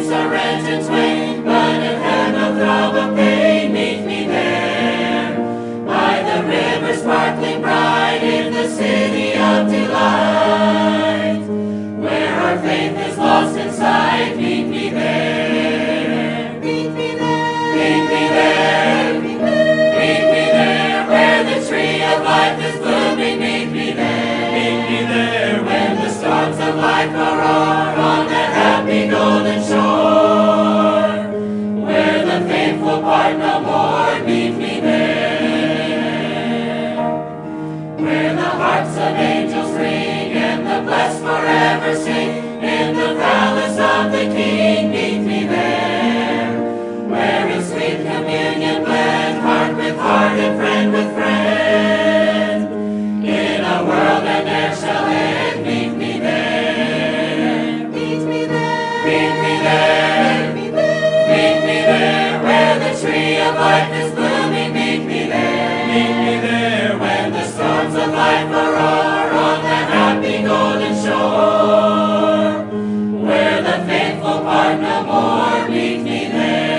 streets are rent in twain, but in heaven a throb of pain. Meet me there, by the river sparkling bright, in the city of delight, where our faith is lost in sight. Meet me there, meet me there, meet me there, meet me there, where the tree of life is blooming. Meet me there, when the storms of life roar on that happy golden shore, where the faithful part no more. Meet me there, where the harps of angels ring and the blessed forever sing, in the palace of the King. Meet me there, where in sweet communion blend heart with heart and friend with friend, in a world that ne'er shall end. Meet me there, meet me there, meet me there, meet me there, where the tree of life is blooming. Meet me there, when the storms of life roar on that happy golden shore, where the faithful part no more. Meet me there.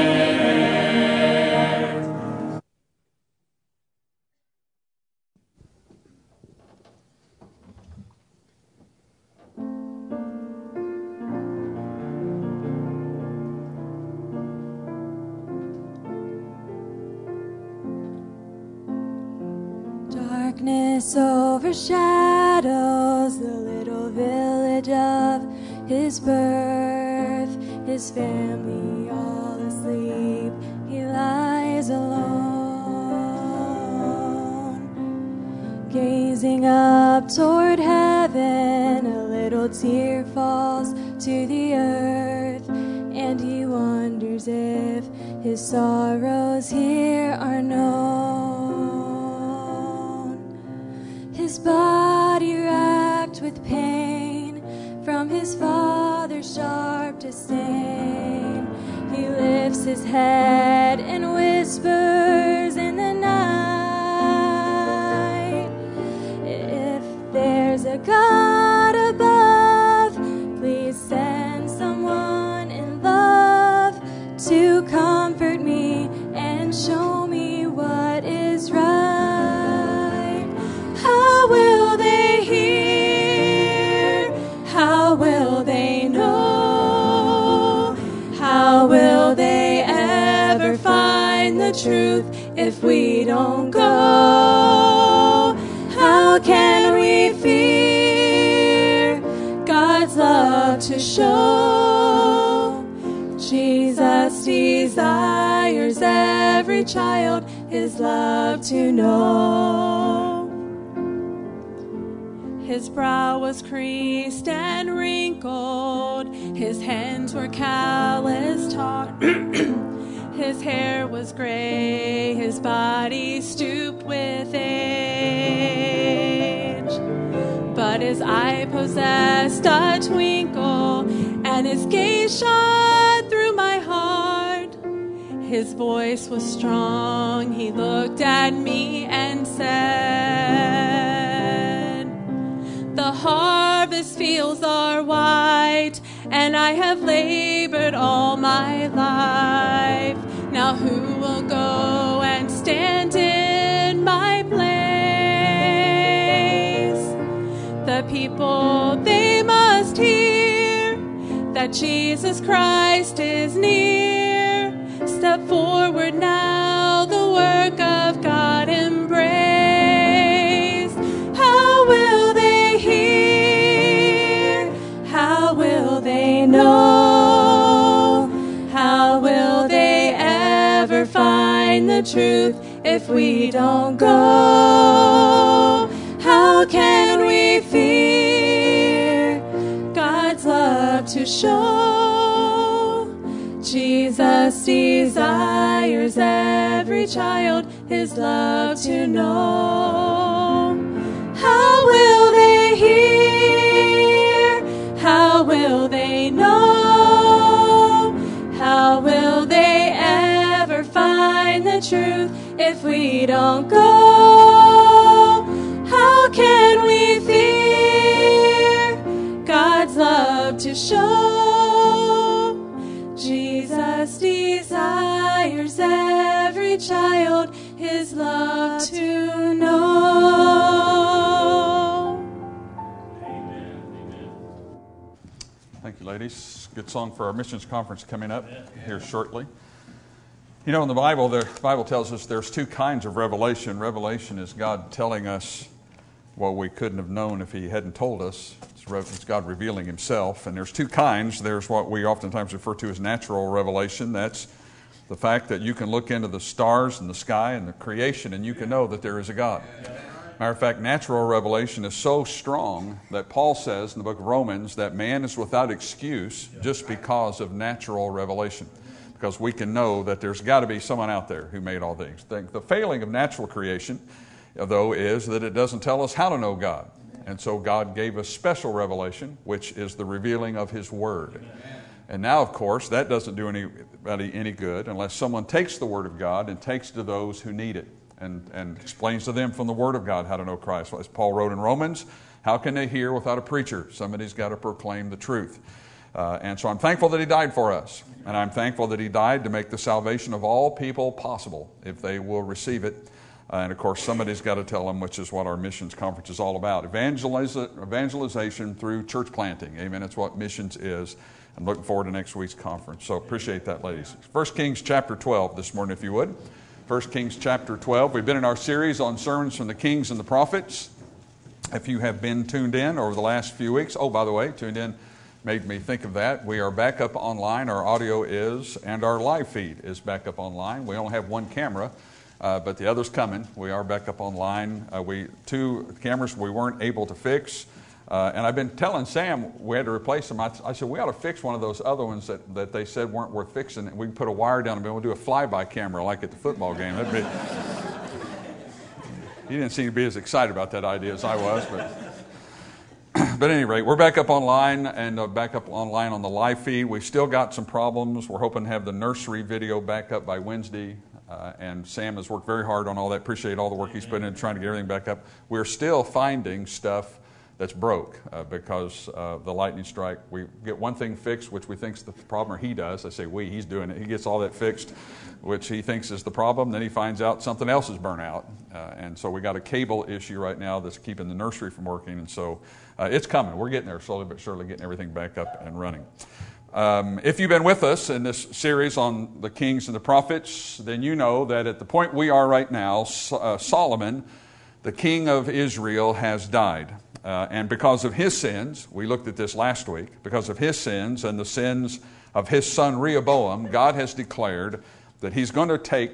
Darkness overshadows the little village of his birth. His family all asleep, he lies alone. Gazing up toward heaven, a little tear falls to the earth, and he wonders if his sorrows here are known. His body racked with pain from his father's sharp disdain. He lifts his head and whispers in the night, if there's a God above, please send someone in love to comfort me and show me what is right. How will they hear? How will they know? How will they ever find the truth if we don't go? How can we fear God's love to show? Jesus desires every child his love to know. His brow was creased and wrinkled, his hands were calloused hard. His hair was gray, his body stooped with age. But his eye possessed a twinkle, and his gaze shot through my heart. His voice was strong, he looked at me and said, the harvest fields are white, and I have labored all my life. Now who will go and stand in my place? The people, they must hear that Jesus Christ is near. Step forward now, the work of God embrace. How will they hear? How will they know? How will they ever find the truth if we don't go? How can we fear God's love to show? Jesus desires every child his love to know. How will they hear? How will they know? How will they ever find the truth if we don't go? How can we fear God's love to show? child his love to know. Thank you, ladies. Good song for our missions conference coming up here shortly. You know, in the Bible tells us there's two kinds of revelation. Revelation is God telling us what we couldn't have known if He hadn't told us. It's God revealing Himself. And there's two kinds. There's what we oftentimes refer to as natural revelation. That's the fact that you can look into the stars and the sky and the creation and you can know that there is a God. Matter of fact, natural revelation is so strong that Paul says in the book of Romans that man is without excuse just because of natural revelation. Because we can know that there's got to be someone out there who made all things. The failing of natural creation, though, is that it doesn't tell us how to know God. And so God gave us special revelation, which is the revealing of His Word. And now, of course, that doesn't do anybody any good unless someone takes the Word of God and takes to those who need it and explains to them from the Word of God how to know Christ. As Paul wrote in Romans, how can they hear without a preacher? Somebody's got to proclaim the truth. And so I'm thankful that He died for us. And I'm thankful that He died to make the salvation of all people possible if they will receive it. And of course, somebody's got to tell them, which is what our missions conference is all about. Evangelization through church planting. Amen. That's what missions is. I'm looking forward to next week's conference. So appreciate that, ladies. 1 Kings chapter 12 this morning, if you would. 1 Kings chapter 12. We've been in our series on sermons from the kings and the prophets. If you have been tuned in over the last few weeks, by the way, tuned in made me think of that. We are back up online. Our audio is, and our live feed is back up online. We only have one camera, but the other's coming. We are back up online. Two cameras we weren't able to fix. And I've been telling Sam we had to replace them. I said, we ought to fix one of those other ones that they said weren't worth fixing. And we can put a wire down and we'll do a flyby camera like at the football game. He didn't seem to be as excited about that idea as I was, but at any rate, we're back up online and back up online on the live feed. We've still got some problems. We're hoping to have the nursery video back up by Wednesday. And Sam has worked very hard on all that. Appreciate all the work he's put in trying to get everything back up. We're still finding stuff that's broke because of the lightning strike. We get one thing fixed, which we think is the problem, or he does. I say he's doing it. He gets all that fixed, which he thinks is the problem. Then he finds out something else is burnt out. And so we got a cable issue right now that's keeping the nursery from working. And so it's coming. We're getting there slowly but surely, getting everything back up and running. If you've been with us in this series on the kings and the prophets, then you know that at the point we are right now, Solomon, the king of Israel, has died. And because of his sins, we looked at this last week, because of his sins and the sins of his son Rehoboam, God has declared that He's going to take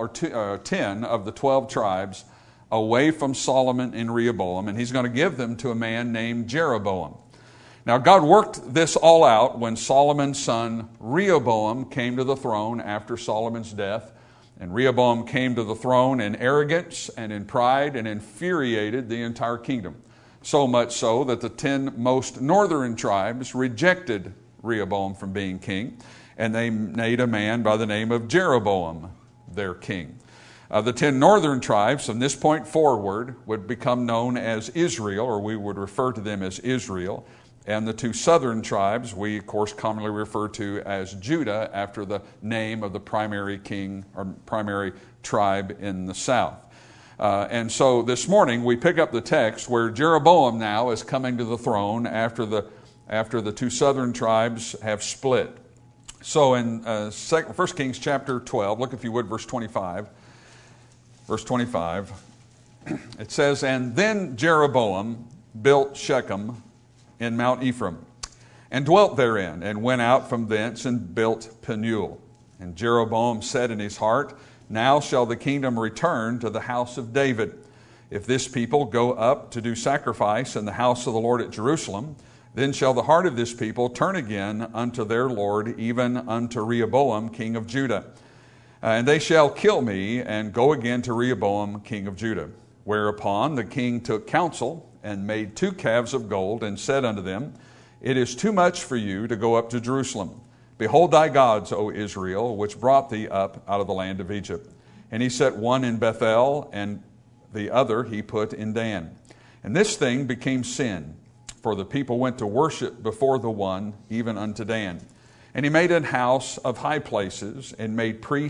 10 of the 12 tribes away from Solomon and Rehoboam, and He's going to give them to a man named Jeroboam. Now, God worked this all out when Solomon's son Rehoboam came to the throne after Solomon's death. And Rehoboam came to the throne in arrogance and in pride and infuriated the entire kingdom. So much so that the 10 most northern tribes rejected Rehoboam from being king, and they made a man by the name of Jeroboam their king. The 10 northern tribes from this point forward would become known as Israel, or we would refer to them as Israel. And the 2 southern tribes we, of course, commonly refer to as Judah, after the name of the primary king or primary tribe in the south. And so this morning we pick up the text where Jeroboam now is coming to the throne after the 2 southern tribes have split. So in 1 Kings chapter 12, look if you would, verse 25. Verse 25, it says, "And then Jeroboam built Shechem in Mount Ephraim, and dwelt therein, and went out from thence and built Penuel. And Jeroboam said in his heart, Now shall the kingdom return to the house of David. If this people go up to do sacrifice in the house of the Lord at Jerusalem, then shall the heart of this people turn again unto their Lord, even unto Rehoboam king of Judah. And they shall kill me, and go again to Rehoboam king of Judah. Whereupon the king took counsel, and made 2 calves of gold, and said unto them, It is too much for you to go up to Jerusalem. Behold thy gods, O Israel, which brought thee up out of the land of Egypt. And he set one in Bethel, and the other he put in Dan. And this thing became sin, for the people went to worship before the one, even unto Dan. And he made an house of high places, and made priests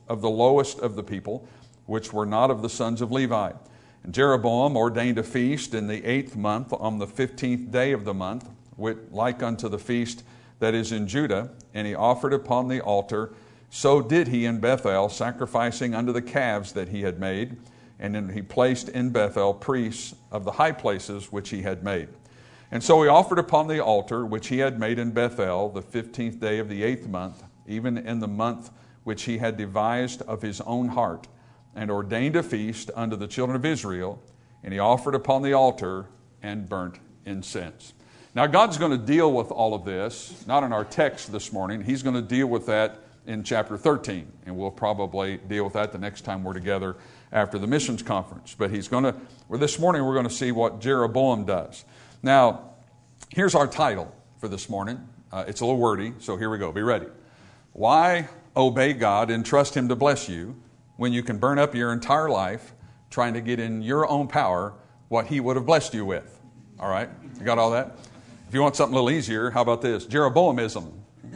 of the lowest of the people, which were not of the sons of Levi. And Jeroboam ordained a feast in the 8th month on the 15th day of the month, like unto the feast that is in Judah, and he offered upon the altar. So did he in Bethel, sacrificing unto the calves that he had made. And then he placed in Bethel priests of the high places which he had made. And so he offered upon the altar which he had made in Bethel the 15th day of the 8th month, even in the month which he had devised of his own heart, and ordained a feast unto the children of Israel. And he offered upon the altar and burnt incense. Now God's going to deal with all of this, not in our text this morning. He's going to deal with that in chapter 13, and we'll probably deal with that the next time we're together after the missions conference. But this morning we're going to see what Jeroboam does. Now, here's our title for this morning. It's a little wordy, so here we go. Be ready. Why obey God and trust Him to bless you when you can burn up your entire life trying to get in your own power what He would have blessed you with? All right? You got all that? If you want something a little easier, how about this? Jeroboamism.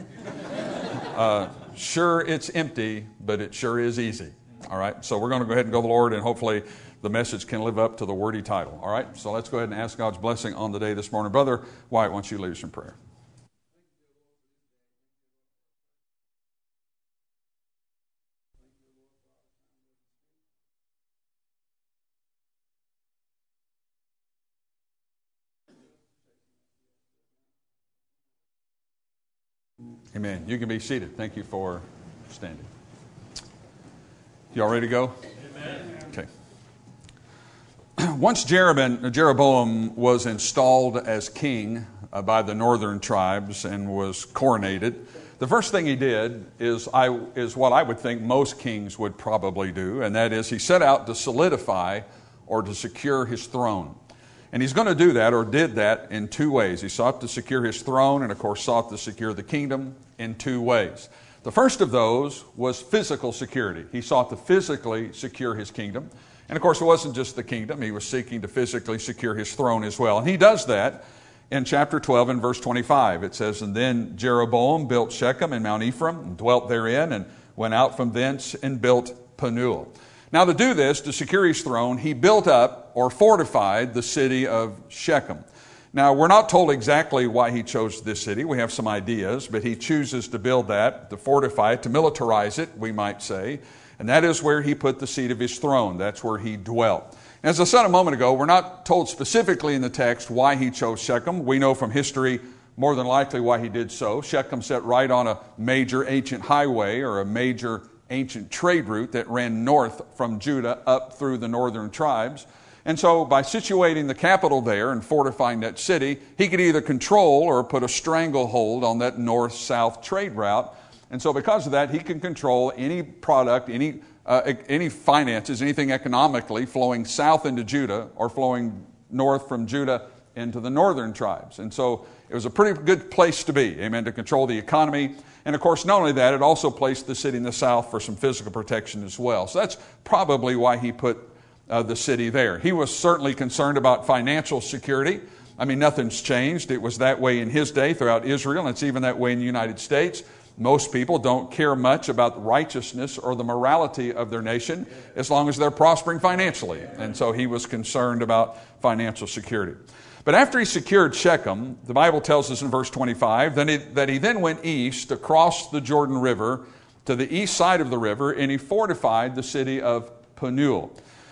Sure, it's empty, but it sure is easy. All right, so we're going to go ahead and go to the Lord, and hopefully the message can live up to the wordy title. All right, so let's go ahead and ask God's blessing on the day this morning. Brother Wyatt, why don't you lead us in prayer? Amen. You can be seated. Thank you for standing. You all ready to go? Amen. Okay. Once Jeroboam was installed as king by the northern tribes and was coronated, the first thing he did is what I would think most kings would probably do, and that is he set out to solidify or to secure his throne. And he's going to do that, or did that, in two ways. He sought to secure his throne and, of course, sought to secure the kingdom in two ways. The first of those was physical security. He sought to physically secure his kingdom. And, of course, it wasn't just the kingdom. He was seeking to physically secure his throne as well. And he does that in chapter 12 and verse 25. It says, "And then Jeroboam built Shechem and Mount Ephraim, and dwelt therein, and went out from thence and built Penuel." Now, to do this, to secure his throne, he built up or fortified the city of Shechem. Now, we're not told exactly why he chose this city. We have some ideas, but he chooses to build that, to fortify it, to militarize it, we might say. And that is where he put the seat of his throne. That's where he dwelt. As I said a moment ago, we're not told specifically in the text why he chose Shechem. We know from history more than likely why he did so. Shechem sat right on a major ancient highway, or a major ancient trade route that ran north from Judah up through the northern tribes. And so by situating the capital there and fortifying that city, he could either control or put a stranglehold on that north-south trade route. And so because of that, he can control any product, any finances, anything economically flowing south into Judah or flowing north from Judah into the northern tribes. And so it was a pretty good place to be, amen, to control the economy. And of course, not only that, it also placed the city in the south for some physical protection as well. So that's probably why he put the city there. He was certainly concerned about financial security. I mean, nothing's changed. It was that way in his day throughout Israel, and it's even that way in the United States. Most people don't care much about the righteousness or the morality of their nation as long as they're prospering financially. And so he was concerned about financial security. But after he secured Shechem, the Bible tells us in verse 25 that he then went east across the Jordan River to the east side of the river, and he fortified the city of Penuel.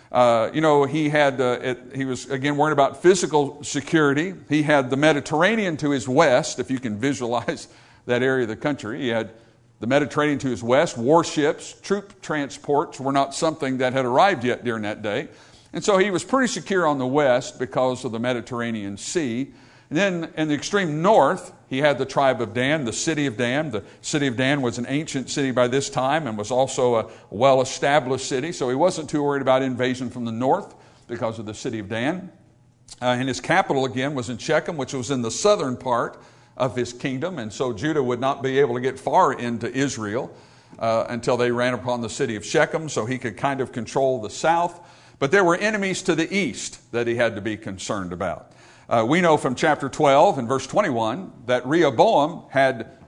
He was, again, worried about physical security. He had the Mediterranean to his west, if you can visualize that area of the country. He had the Mediterranean to his west. Warships, troop transports were not something that had arrived yet during that day. And so he was pretty secure on the west because of the Mediterranean Sea. And then in the extreme north, he had the tribe of Dan, the city of Dan. The city of Dan was an ancient city by this time and was also a well-established city. So he wasn't too worried about invasion from the north because of the city of Dan. And his capital, again, was in Shechem, which was in the southern part of his kingdom. And so Judah would not be able to get far into Israel until they ran upon the city of Shechem, so he could kind of control the south. But there were enemies to the east that he had to be concerned about. We know from chapter 12 and verse 21 that Rehoboam had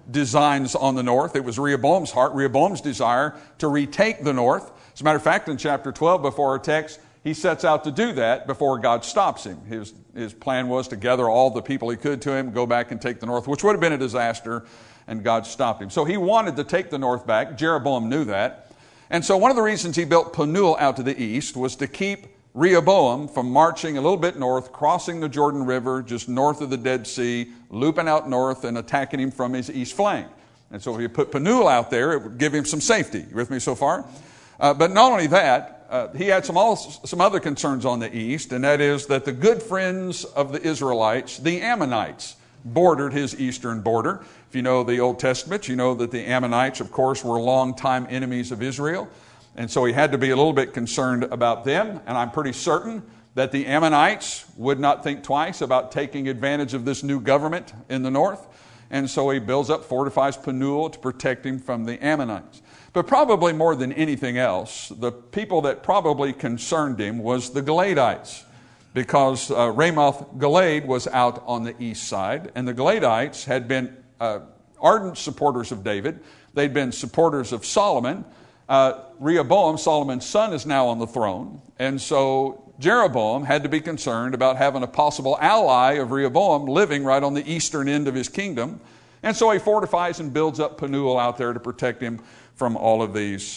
designs on the north. It was Rehoboam's heart, Rehoboam's desire to retake the north. As a matter of fact, in chapter 12, before our text, he sets out to do that before God stops him. His plan was to gather all the people he could to him, go back and take the north, which would have been a disaster, and God stopped him. So he wanted to take the north back. Jeroboam knew that. And so one of the reasons he built Penuel out to the east was to keep Rehoboam from marching a little bit north, crossing the Jordan River, just north of the Dead Sea, looping out north and attacking him from his east flank. And so if you put Penuel out there, it would give him some safety. You with me so far? But not only that, he had some other concerns on the east, and that is that the good friends of the Israelites, the Ammonites, bordered his eastern border. If you know the Old Testament, you know that the Ammonites, of course, were longtime enemies of Israel. And so he had to be a little bit concerned about them. And I'm pretty certain that the Ammonites would not think twice about taking advantage of this new government in the north. And so he builds up, fortifies Penuel to protect him from the Ammonites. But probably more than anything else, the people that probably concerned him was the Galadites, because Ramoth Gilead was out on the east side, and the Galadites had been ardent supporters of David. They'd been supporters of Solomon. Rehoboam, Solomon's son, is now on the throne, and so Jeroboam had to be concerned about having a possible ally of Rehoboam living right on the eastern end of his kingdom. And so he fortifies and builds up Penuel out there to protect him from all of these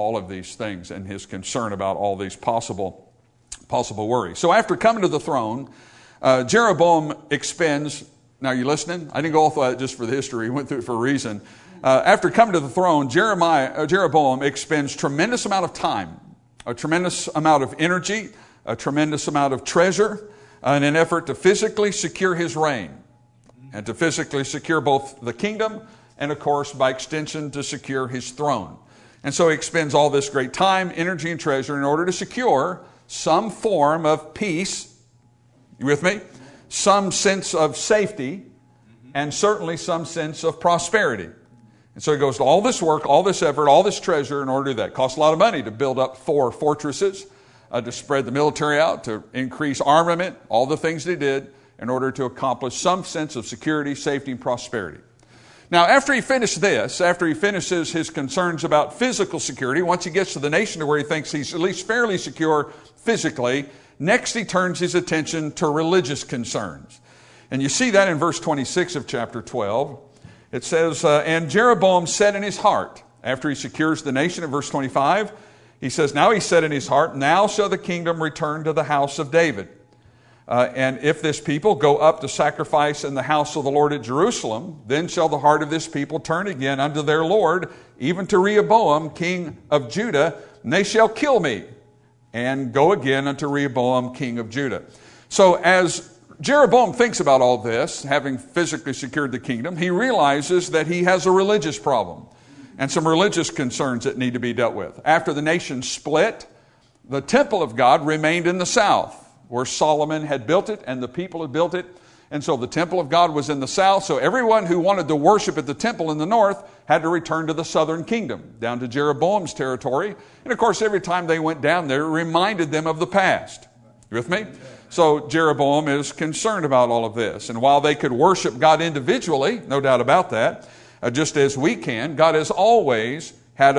things and his concern about all these possible worries. So after coming to the throne, Jeroboam expends, now you listening? I didn't go all through that just for the history. He went through it for a reason. After coming to the throne, Jeroboam expends tremendous amount of time, a tremendous amount of energy, a tremendous amount of treasure in an effort to physically secure his reign and to physically secure both the kingdom and, of course, by extension, to secure his throne. And so he expends all this great time, energy, and treasure in order to secure some form of peace, you with me? Some sense of safety, and certainly some sense of prosperity. And so he goes to all this work, all this effort, all this treasure in order to do that. It costs a lot of money to build up 4 fortresses, to spread the military out, to increase armament, all the things they did in order to accomplish some sense of security, safety, and prosperity. Now, after he finished this, after he finishes his concerns about physical security, once he gets to the nation to where he thinks he's at least fairly secure physically, next he turns his attention to religious concerns. And you see that in verse 26 of chapter 12. It says, and Jeroboam said in his heart, after he secures the nation, in verse 25, he says, now he said in his heart, now shall the kingdom return to the house of David. And if this people go up to sacrifice in the house of the Lord at Jerusalem, then shall the heart of this people turn again unto their Lord, even to Rehoboam, king of Judah, and they shall kill me, and go again unto Rehoboam, king of Judah. So as Jeroboam thinks about all this, having physically secured the kingdom, he realizes that he has a religious problem and some religious concerns that need to be dealt with. After the nation split, the temple of God remained in the south, where Solomon had built it and the people had built it. And so the temple of God was in the south. So everyone who wanted to worship at the temple in the north had to return to the southern kingdom, down to Jeroboam's territory. And of course, every time they went down there, it reminded them of the past. You with me? So Jeroboam is concerned about all of this. And while they could worship God individually, no doubt about that, just as we can, God has always had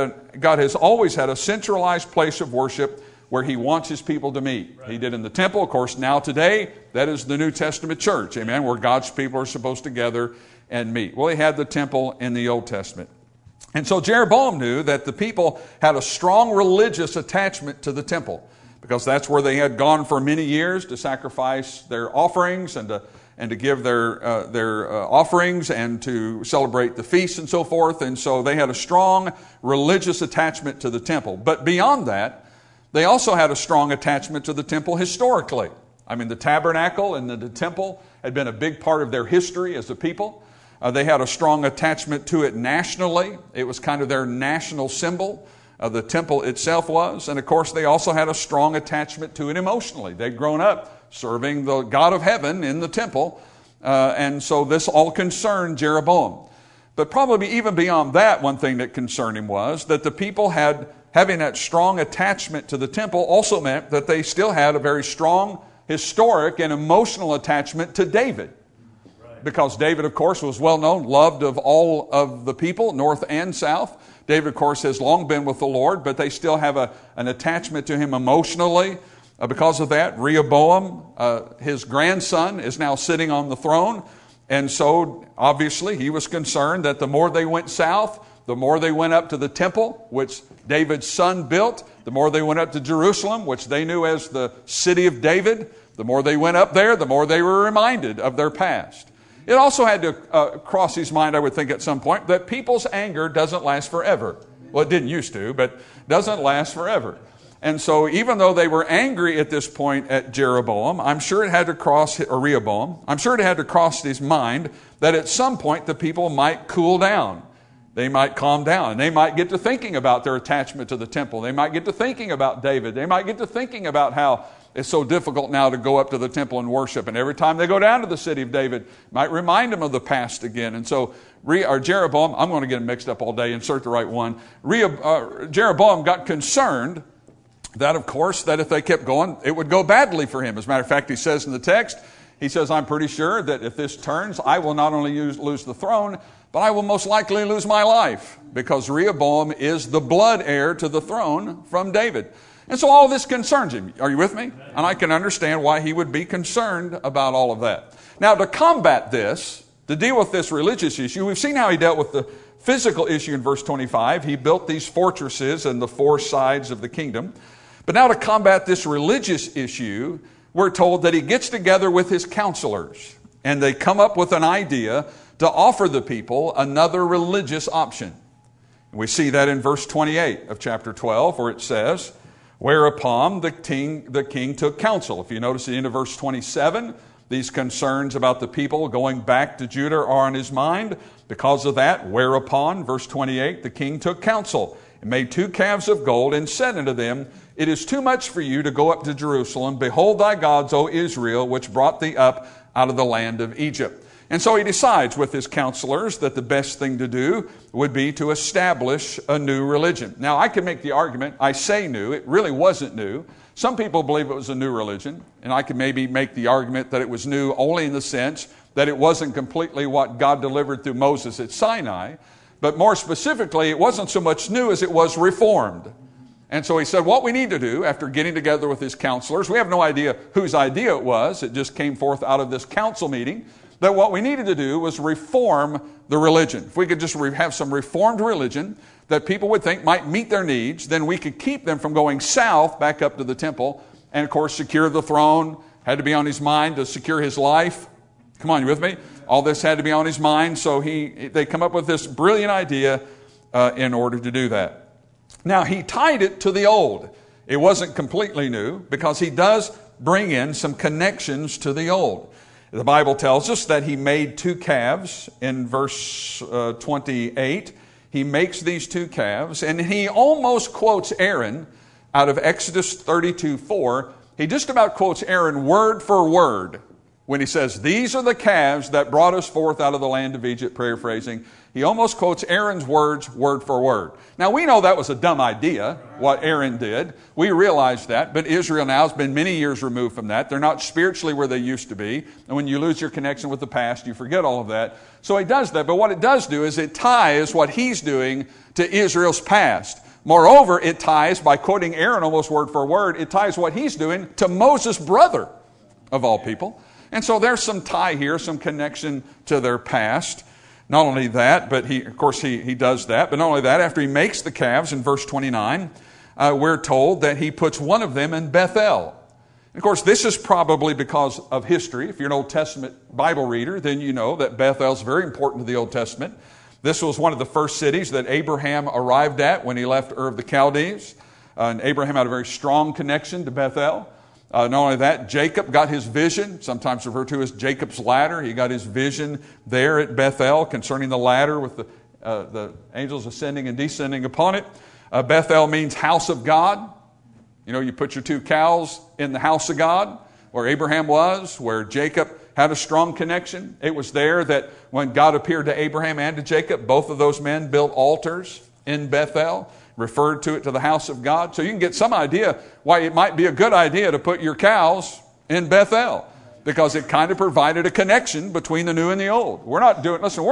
a centralized place of worship where he wants his people to meet. Right. He did in the temple. Of course, now today, that is the New Testament church, amen, where God's people are supposed to gather and meet. Well, he had the temple in the Old Testament. And so Jeroboam knew that the people had a strong religious attachment to the temple, because that's where they had gone for many years to sacrifice their offerings and to give their offerings and to celebrate the feasts and so forth. And so they had a strong religious attachment to the temple. But beyond that, they also had a strong attachment to the temple historically. I mean, the tabernacle and the temple had been a big part of their history as a people. They had a strong attachment to it nationally. It was kind of their national symbol. The temple itself was. And of course, they also had a strong attachment to it emotionally. They'd grown up serving the God of heaven in the temple. And so this all concerned Jeroboam. But probably even beyond that, one thing that concerned him was that the people having that strong attachment to the temple also meant that they still had a very strong historic and emotional attachment to David. Right. because David, of course, was well known, loved of all of the people, north and south. David, of course, has long been with the Lord, but they still have an attachment to him emotionally. Because of that, Rehoboam, his grandson, is now sitting on the throne. And so, obviously, he was concerned that the more they went south, the more they went up to the temple, which David's son built, the more they went up to Jerusalem, which they knew as the city of David, the more they went up there, the more they were reminded of their past. It also had to cross his mind, I would think, at some point, that people's anger doesn't last forever. Well, it didn't used to, but doesn't last forever. And so even though they were angry at this point at Jeroboam, I'm sure it had to cross, or Rehoboam, I'm sure it had to cross his mind that at some point the people might cool down. They might calm down. And they might get to thinking about their attachment to the temple. They might get to thinking about David. They might get to thinking about how it's so difficult now to go up to the temple and worship. And every time they go down to the city of David, it might remind them of the past again. And so Jeroboam, I'm going to get them mixed up all day, insert the right one. Jeroboam got concerned that, of course, that if they kept going, it would go badly for him. As a matter of fact, he says in the text, he says, I'm pretty sure that if this turns, I will not only lose the throne, but I will most likely lose my life, because Rehoboam is the blood heir to the throne from David. And so all of this concerns him. Are you with me? And I can understand why he would be concerned about all of that. Now, to combat this, to deal with this religious issue, we've seen how he dealt with the physical issue in verse 25. He built these fortresses on the four sides of the kingdom. But now to combat this religious issue, we're told that he gets together with his counselors, and they come up with an idea to offer the people another religious option. We see that in verse 28 of chapter 12, where it says, whereupon the king took counsel. If you notice at the end of verse 27, these concerns about the people going back to Judah are on his mind. Because of that, whereupon, verse 28, the king took counsel and made 2 calves of gold and said unto them, it is too much for you to go up to Jerusalem. Behold thy gods, O Israel, which brought thee up out of the land of Egypt. And so he decides with his counselors that the best thing to do would be to establish a new religion. Now, I can make the argument, I say new, it really wasn't new. Some people believe it was a new religion, and I can maybe make the argument that it was new only in the sense that it wasn't completely what God delivered through Moses at Sinai, but more specifically, it wasn't so much new as it was reformed. And so he said, what we need to do after getting together with his counselors, we have no idea whose idea it was, it just came forth out of this council meeting, that what we needed to do was reform the religion. If we could just have some reformed religion that people would think might meet their needs, then we could keep them from going south back up to the temple, and of course secure the throne, had to be on his mind to secure his life. Come on, you with me? All this had to be on his mind, so they come up with this brilliant idea in order to do that. Now, he tied it to the old. It wasn't completely new, because he does bring in some connections to the old. The Bible tells us that he made 2 calves in verse 28. He makes these 2 calves, and he almost quotes Aaron out of Exodus 32:4. He just about quotes Aaron word for word when he says, these are the calves that brought us forth out of the land of Egypt, paraphrasing. He almost quotes Aaron's words word for word. Now, we know that was a dumb idea, what Aaron did. We realize that, but Israel now has been many years removed from that. They're not spiritually where they used to be. And when you lose your connection with the past, you forget all of that. So he does that. But what it does do is it ties what he's doing to Israel's past. Moreover, it ties, by quoting Aaron almost word for word, it ties what he's doing to Moses' brother, of all people. And so there's some tie here, some connection to their past. Not only that, but he does that. But not only that, after he makes the calves in verse 29, we're told that he puts one of them in Bethel. And of course, this is probably because of history. If you're an Old Testament Bible reader, then you know that Bethel is very important to the Old Testament. This was one of the first cities that Abraham arrived at when he left Ur of the Chaldees. And Abraham had a very strong connection to Bethel. Not only that, Jacob got his vision, sometimes referred to as Jacob's ladder. He got his vision there at Bethel concerning the ladder with the angels ascending and descending upon it. Bethel means house of God. You know, you put your 2 cows in the house of God, where Abraham was, where Jacob had a strong connection. It was there that when God appeared to Abraham and to Jacob, both of those men built altars in Bethel, referred to it to the house of God. So you can get some idea why it might be a good idea to put your cows in Bethel. because it kind of provided a connection between the new and the old. We're not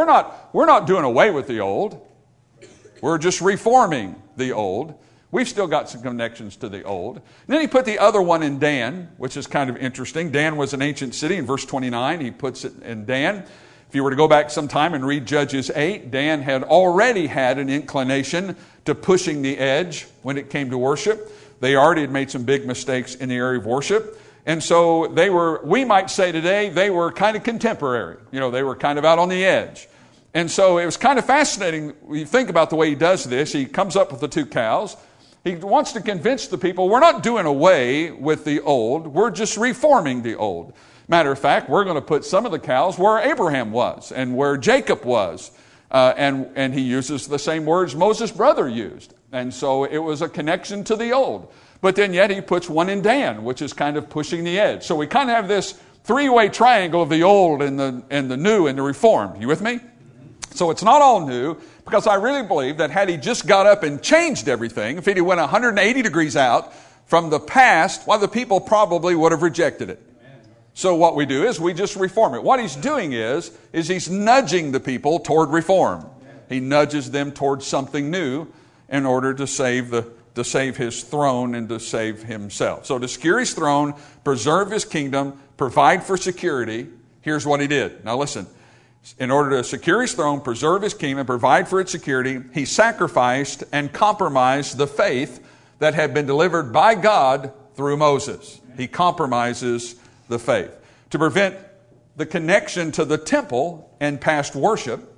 doing away with the old. We're just reforming the old. We've still got some connections to the old. And then he put the other one in Dan, which is kind of interesting. Dan was an ancient city. In verse 29, he puts it in Dan. If you were to go back sometime and read Judges 8, Dan had already had an inclination to pushing the edge when it came to worship. They already had made some big mistakes in the area of worship. And so we might say today, they were kind of contemporary. They were kind of out on the edge. And so it was kind of fascinating when you think about the way he does this. He comes up with the 2 cows. He wants to convince the people, we're not doing away with the old, we're just reforming the old. Matter of fact, we're going to put some of the cows where Abraham was and where Jacob was. And he uses the same words Moses' brother used. And so it was a connection to the old. But then yet he puts one in Dan, which is kind of pushing the edge. So we kind of have this 3-way triangle of the old and the new and the reformed. You with me? So it's not all new, because I really believe that had he just got up and changed everything, if he went 180 degrees out from the past, the people probably would have rejected it. So what we do is we just reform it. What he's doing is he's nudging the people toward reform. He nudges them toward something new in order to save his throne and to save himself. So to secure his throne, preserve his kingdom, provide for security, here's what he did. Now listen. In order to secure his throne, preserve his kingdom, provide for its security, he sacrificed and compromised the faith that had been delivered by God through Moses. He compromises the faith. To prevent the connection to the temple and past worship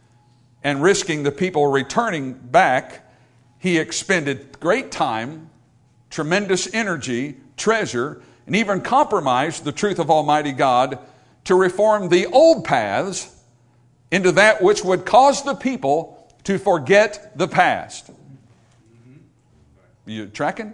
and risking the people returning back, he expended great time, tremendous energy, treasure, and even compromised the truth of Almighty God to reform the old paths into that which would cause the people to forget the past. You tracking?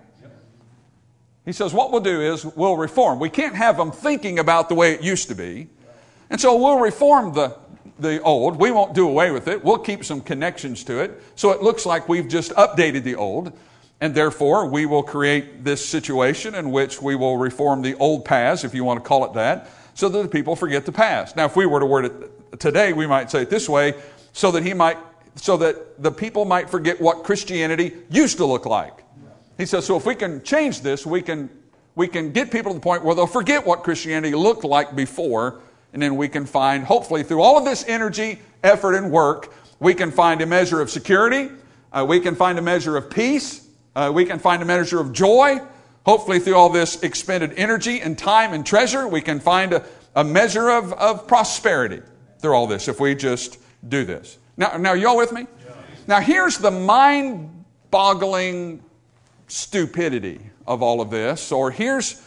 He says, what we'll do is we'll reform. We can't have them thinking about the way it used to be. And so we'll reform the old. We won't do away with it. We'll keep some connections to it. So it looks like we've just updated the old. And therefore, we will create this situation in which we will reform the old paths, if you want to call it that, so that the people forget the past. Now, if we were to word it today, we might say it this way, so that the people might forget what Christianity used to look like. He says, so if we can change this, we can get people to the point where they'll forget what Christianity looked like before, and then we can find, hopefully through all of this energy, effort, and work, we can find a measure of security, we can find a measure of peace, we can find a measure of joy. Hopefully through all this expended energy and time and treasure, we can find a measure of prosperity through all this if we just do this. Now you all with me? Yeah. Now here's the mind-boggling stupidity of all of this, or here's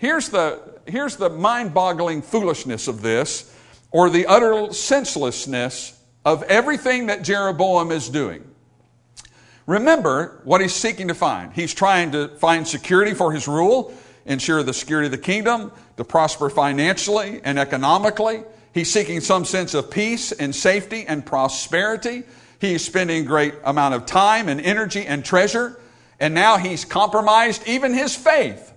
the mind-boggling foolishness of this, or the utter senselessness of everything that Jeroboam is doing. Remember what he's seeking to find. He's trying to find security for his rule, ensure the security of the kingdom, to prosper financially and economically. He's seeking some sense of peace and safety and prosperity. He's spending a great amount of time and energy and treasure. And now he's compromised even his faith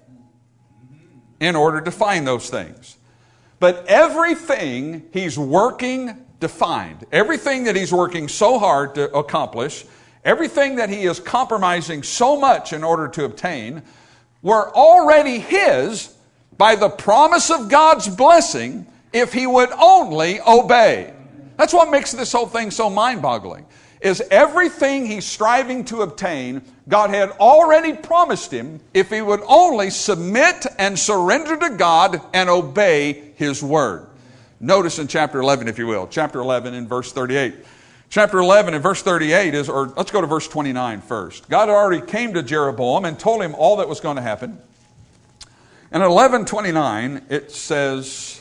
in order to find those things. But everything he's working to find, everything that he's working so hard to accomplish, everything that he is compromising so much in order to obtain, were already his by the promise of God's blessing if he would only obey. That's what makes this whole thing so mind-boggling, is everything he's striving to obtain, God had already promised him if he would only submit and surrender to God and obey his word. Notice in chapter 11, if you will, chapter 11 in verse 38. Chapter 11 and verse 38 is, or let's go to verse 29 first. God already came to Jeroboam and told him all that was going to happen. And at 11:29 it says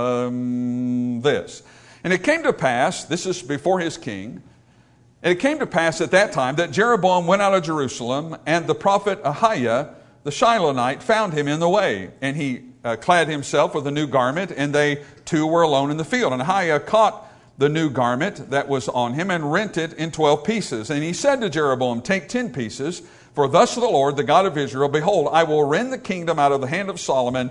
this. And it came to pass, this is before his king, and it came to pass at that time that Jeroboam went out of Jerusalem, and the prophet Ahiah the Shilonite found him in the way. And he clad himself with a new garment, and they two were alone in the field. And Ahiah caught the new garment that was on him and rent it in 12 pieces. And he said to Jeroboam, take 10 pieces, for thus saith the Lord, the God of Israel, behold, I will rend the kingdom out of the hand of Solomon,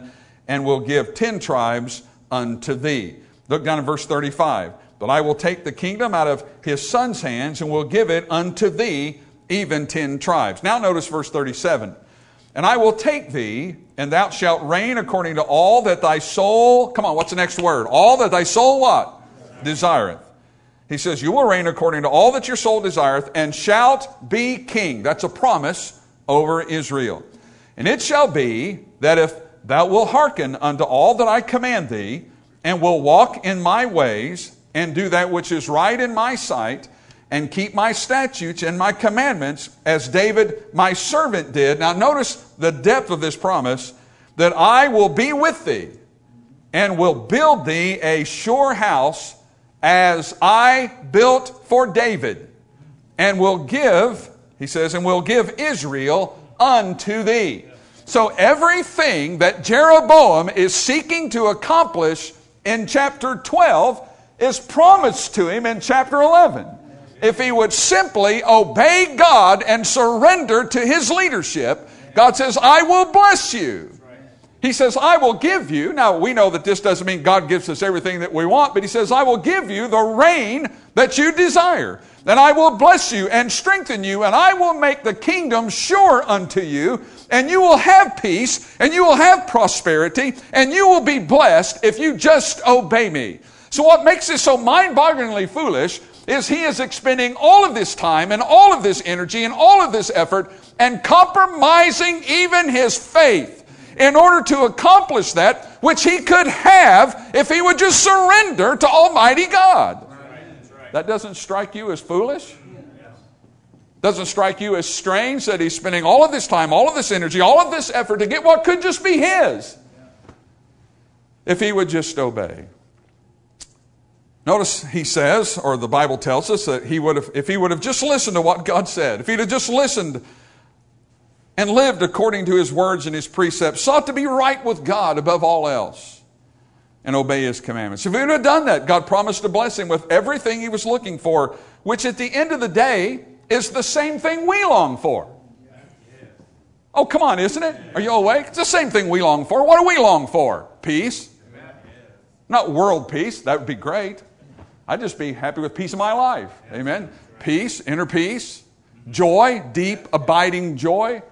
and will give 10 tribes unto thee. Look down in verse 35. But I will take the kingdom out of his son's hands and will give it unto thee, even 10 tribes. Now notice verse 37. And I will take thee, and thou shalt reign according to all that thy soul, come on, what's the next word? All that thy soul what? Desireth. He says, you will reign according to all that your soul desireth, and shalt be king. That's a promise over Israel. And it shall be that if thou wilt hearken unto all that I command thee, and will walk in my ways, and do that which is right in my sight, and keep my statutes and my commandments, as David my servant did. Now notice the depth of this promise, that I will be with thee, and will build thee a sure house, as I built for David, and will give, he says, and will give Israel unto thee. So everything that Jeroboam is seeking to accomplish in chapter 12 is promised to him in chapter 11. If he would simply obey God and surrender to his leadership, God says, I will bless you. He says, I will give you. Now, we know that this doesn't mean God gives us everything that we want, but he says, I will give you the reign that you desire. And I will bless you and strengthen you, and I will make the kingdom sure unto you, and you will have peace, and you will have prosperity, and you will be blessed if you just obey me. So what makes this so mind-bogglingly foolish is he is expending all of this time and all of this energy and all of this effort and compromising even his faith in order to accomplish that which he could have if he would just surrender to Almighty God. That doesn't strike you as foolish? Doesn't strike you as strange that he's spending all of this time, all of this energy, all of this effort to get what could just be his if he would just obey? Notice he says, or the Bible tells us, that if he would have just listened to what God said, if he'd have just listened and lived according to his words and his precepts, sought to be right with God above all else, and obey his commandments. If he would have done that, God promised to bless him with everything he was looking for, which at the end of the day is the same thing we long for. Oh, come on, isn't it? Are you awake? It's the same thing we long for. What do we long for? Peace. Not world peace. That would be great. I'd just be happy with peace in my life. Amen. Peace, inner peace, joy, deep, abiding joy.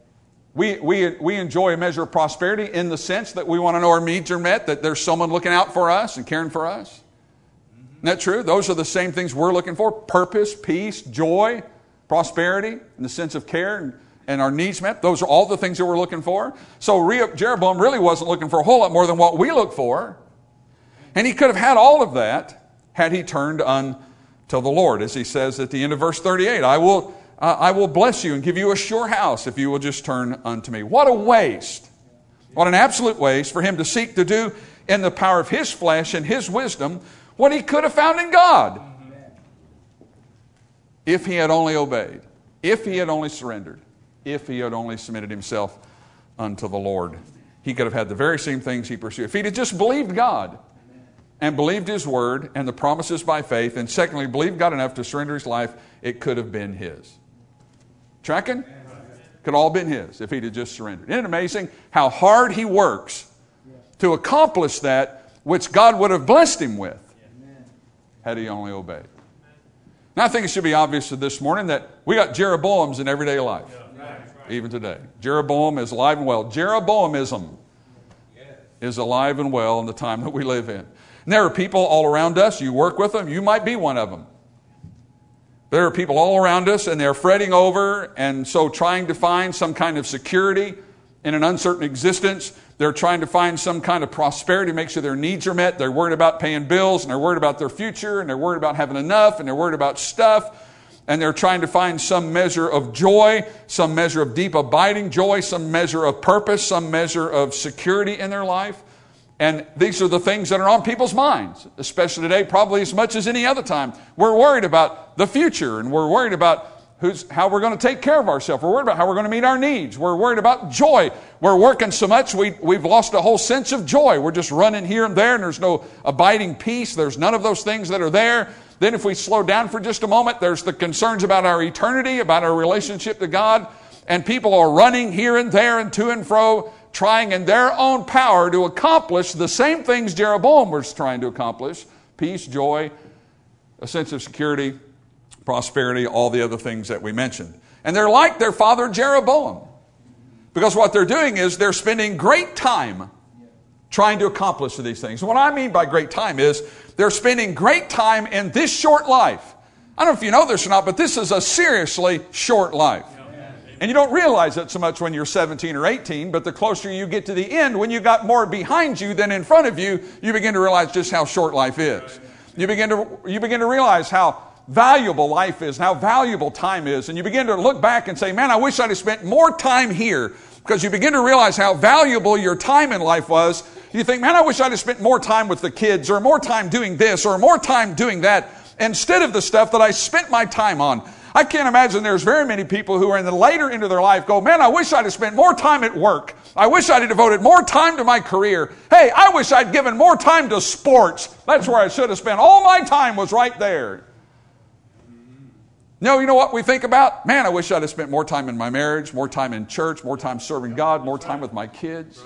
We enjoy a measure of prosperity in the sense that we want to know our needs are met, that there's someone looking out for us and caring for us. Isn't that true? Those are the same things we're looking for. Purpose, peace, joy, prosperity, in the sense of care and our needs met. Those are all the things that we're looking for. So Jeroboam really wasn't looking for a whole lot more than what we look for. And he could have had all of that had he turned unto the Lord. As he says at the end of verse 38, I will bless you and give you a sure house if you will just turn unto me. What a waste. What an absolute waste for him to seek to do in the power of his flesh and his wisdom what he could have found in God. If he had only obeyed, if he had only surrendered, if he had only submitted himself unto the Lord, he could have had the very same things he pursued. If he'd have just believed God and believed his word and the promises by faith, and secondly, believed God enough to surrender his life, it could have been his. Tracking? Could all been his if he'd have just surrendered. Isn't it amazing how hard he works to accomplish that which God would have blessed him with had he only obeyed? Now I think it should be obvious this morning that we got Jeroboams in everyday life, even today. Jeroboam is alive and well. Jeroboamism is alive and well in the time that we live in. And there are people all around us. You work with them. You might be one of them. There are people all around us, and they're fretting over, and so trying to find some kind of security in an uncertain existence. They're trying to find some kind of prosperity, make sure their needs are met. They're worried about paying bills, and they're worried about their future, and they're worried about having enough, and they're worried about stuff. And they're trying to find some measure of joy, some measure of deep abiding joy, some measure of purpose, some measure of security in their life. And these are the things that are on people's minds, especially today, probably as much as any other time. We're worried about the future, and we're worried about how we're going to take care of ourselves. We're worried about how we're going to meet our needs. We're worried about joy. We're working so much, we've lost a whole sense of joy. We're just running here and there, and there's no abiding peace. There's none of those things that are there. Then if we slow down for just a moment, there's the concerns about our eternity, about our relationship to God. And people are running here and there and to and fro, trying in their own power to accomplish the same things Jeroboam was trying to accomplish: peace, joy, a sense of security, prosperity, all the other things that we mentioned. And they're like their father Jeroboam, because what they're doing is they're spending great time trying to accomplish these things. And what I mean by great time is they're spending great time in this short life. I don't know if you know this or not, but this is a seriously short life. And you don't realize it so much when you're 17 or 18, but the closer you get to the end, when you got more behind you than in front of you, you begin to realize just how short life is. You begin to realize how valuable life is, how valuable time is, and you begin to look back and say, man, I wish I'd have spent more time here, because you begin to realize how valuable your time in life was. You think, man, I wish I'd have spent more time with the kids, or more time doing this, or more time doing that, instead of the stuff that I spent my time on. I can't imagine there's very many people who are in the later into their life go, man, I wish I'd have spent more time at work. I wish I'd have devoted more time to my career. Hey, I wish I'd given more time to sports. That's where I should have spent. All my time was right there. No, you know what we think about? Man, I wish I'd have spent more time in my marriage, more time in church, more time serving God, more time with my kids.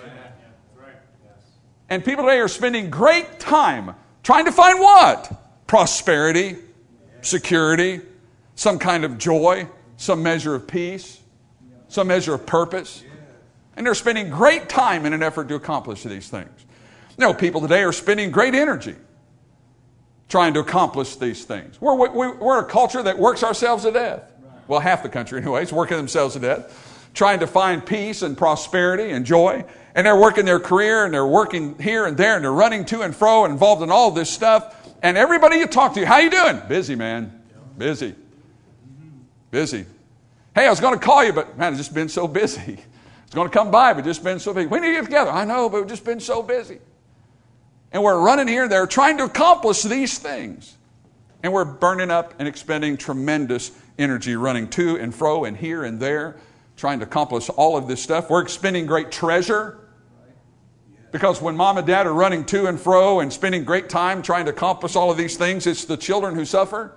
And people today are spending great time trying to find what? Prosperity, security, some kind of joy, some measure of peace, some measure of purpose. And they're spending great time in an effort to accomplish these things. You know, people today are spending great energy trying to accomplish these things. We're a culture that works ourselves to death. Well, half the country anyways, working themselves to death, trying to find peace and prosperity and joy. And they're working their career, and they're working here and there, and they're running to and fro, and involved in all this stuff. And everybody you talk to, how you doing? Busy, man. Busy. Busy. Hey, I was going to call you, but man, I've just been so busy. I was going to come by, but just been so busy. We need to get together. I know, but we've just been so busy. And we're running here and there trying to accomplish these things. And we're burning up and expending tremendous energy running to and fro and here and there, trying to accomplish all of this stuff. We're expending great treasure. Because when mom and dad are running to and fro and spending great time trying to accomplish all of these things, it's the children who suffer.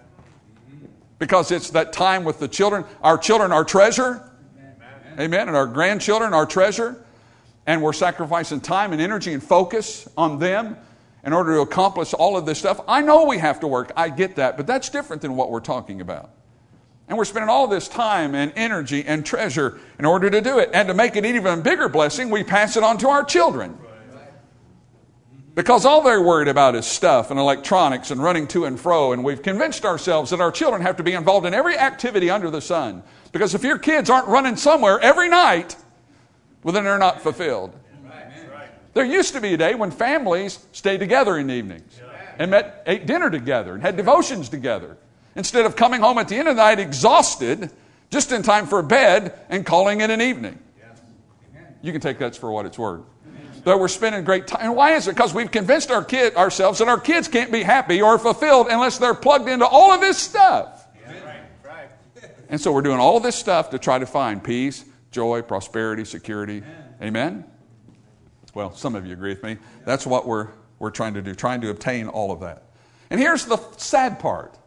Because it's that time with the children. Our children, our treasure. Amen. And our grandchildren, our treasure. And we're sacrificing time and energy and focus on them in order to accomplish all of this stuff. I know we have to work. I get that. But that's different than what we're talking about. And we're spending all this time and energy and treasure in order to do it. And to make it an even bigger blessing, we pass it on to our children. Because all they're worried about is stuff and electronics and running to and fro. And we've convinced ourselves that our children have to be involved in every activity under the sun. Because if your kids aren't running somewhere every night, well, then they're not fulfilled. There used to be a day when families stayed together in the evenings and ate dinner together and had devotions together. Instead of coming home at the end of the night exhausted, just in time for bed, and calling it an evening. You can take that for what it's worth. But we're spending great time. And why is it? Because we've convinced ourselves that our kids can't be happy or fulfilled unless they're plugged into all of this stuff. And so we're doing all of this stuff to try to find peace, joy, prosperity, security. Amen? Well, some of you agree with me. That's what we're trying to do, trying to obtain all of that. And here's the sad part.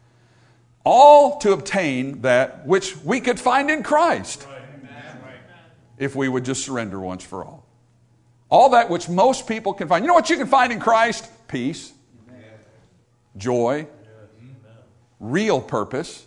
All to obtain that which we could find in Christ. If we would just surrender once for all. All that which most people can find. You know what you can find in Christ? Peace, joy, real purpose,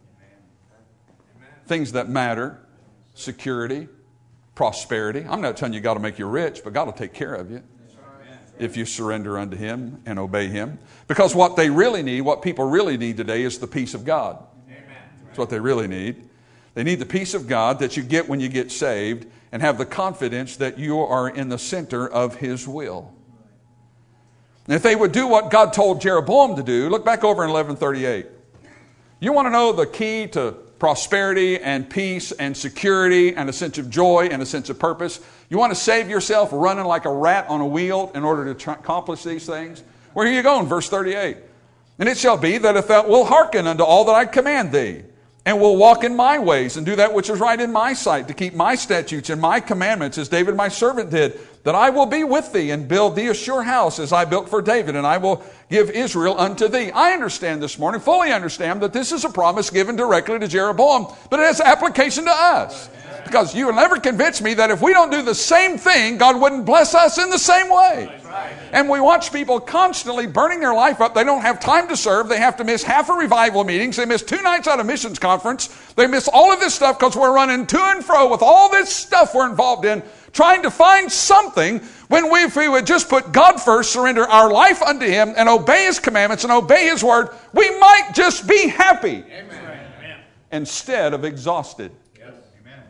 things that matter, security, prosperity. I'm not telling you God will make you rich, but God will take care of you if you surrender unto Him and obey Him. Because what they really need, what people really need today is the peace of God. That's what they really need. They need the peace of God that you get when you get saved and have the confidence that you are in the center of His will. And if they would do what God told Jeroboam to do, look back over in 11:38. You want to know the key to prosperity and peace and security and a sense of joy and a sense of purpose? You want to save yourself running like a rat on a wheel in order to accomplish these things? Well, here you go in verse 38. And it shall be that if thou wilt hearken unto all that I command thee, and will walk in my ways and do that which is right in my sight, to keep my statutes and my commandments as David my servant did, that I will be with thee and build thee a sure house as I built for David, and I will give Israel unto thee. I understand this morning, fully understand that this is a promise given directly to Jeroboam, but it has application to us. Because you will never convince me that if we don't do the same thing, God wouldn't bless us in the same way. And we watch people constantly burning their life up. They don't have time to serve. They have to miss half a revival meetings. They miss 2 nights out of missions conference. They miss all of this stuff because we're running to and fro with all this stuff we're involved in, trying to find something when if we would just put God first, surrender our life unto Him, and obey His commandments and obey His word, we might just be happy. Amen. Instead of exhausted. Yes. Amen.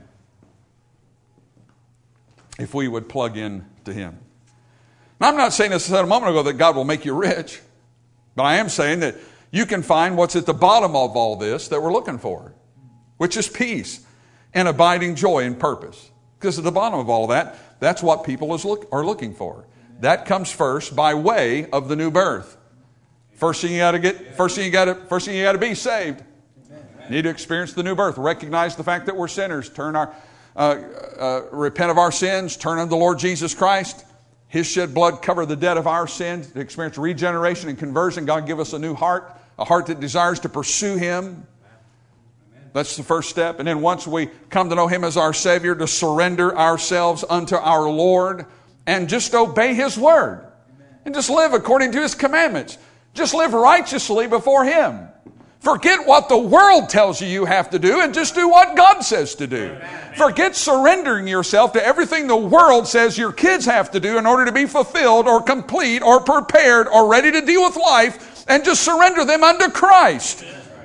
If we would plug in to Him. Now, I'm not saying, as I said a moment ago, that God will make you rich, but I am saying that you can find what's at the bottom of all this that we're looking for, which is peace and abiding joy and purpose. Because at the bottom of all that, that's what people are looking for. That comes first by way of the new birth. First thing you got to be saved. You need to experience the new birth. Recognize the fact that we're sinners. Repent of our sins. Turn unto the Lord Jesus Christ. His shed blood cover the debt of our sins. To experience regeneration and conversion, God give us a new heart, a heart that desires to pursue Him. That's the first step. And then once we come to know Him as our Savior, to surrender ourselves unto our Lord and just obey His word. And just live according to His commandments. Just live righteously before Him. Forget what the world tells you have to do and just do what God says to do. Forget surrendering yourself to everything the world says your kids have to do in order to be fulfilled or complete or prepared or ready to deal with life, and just surrender them unto Christ.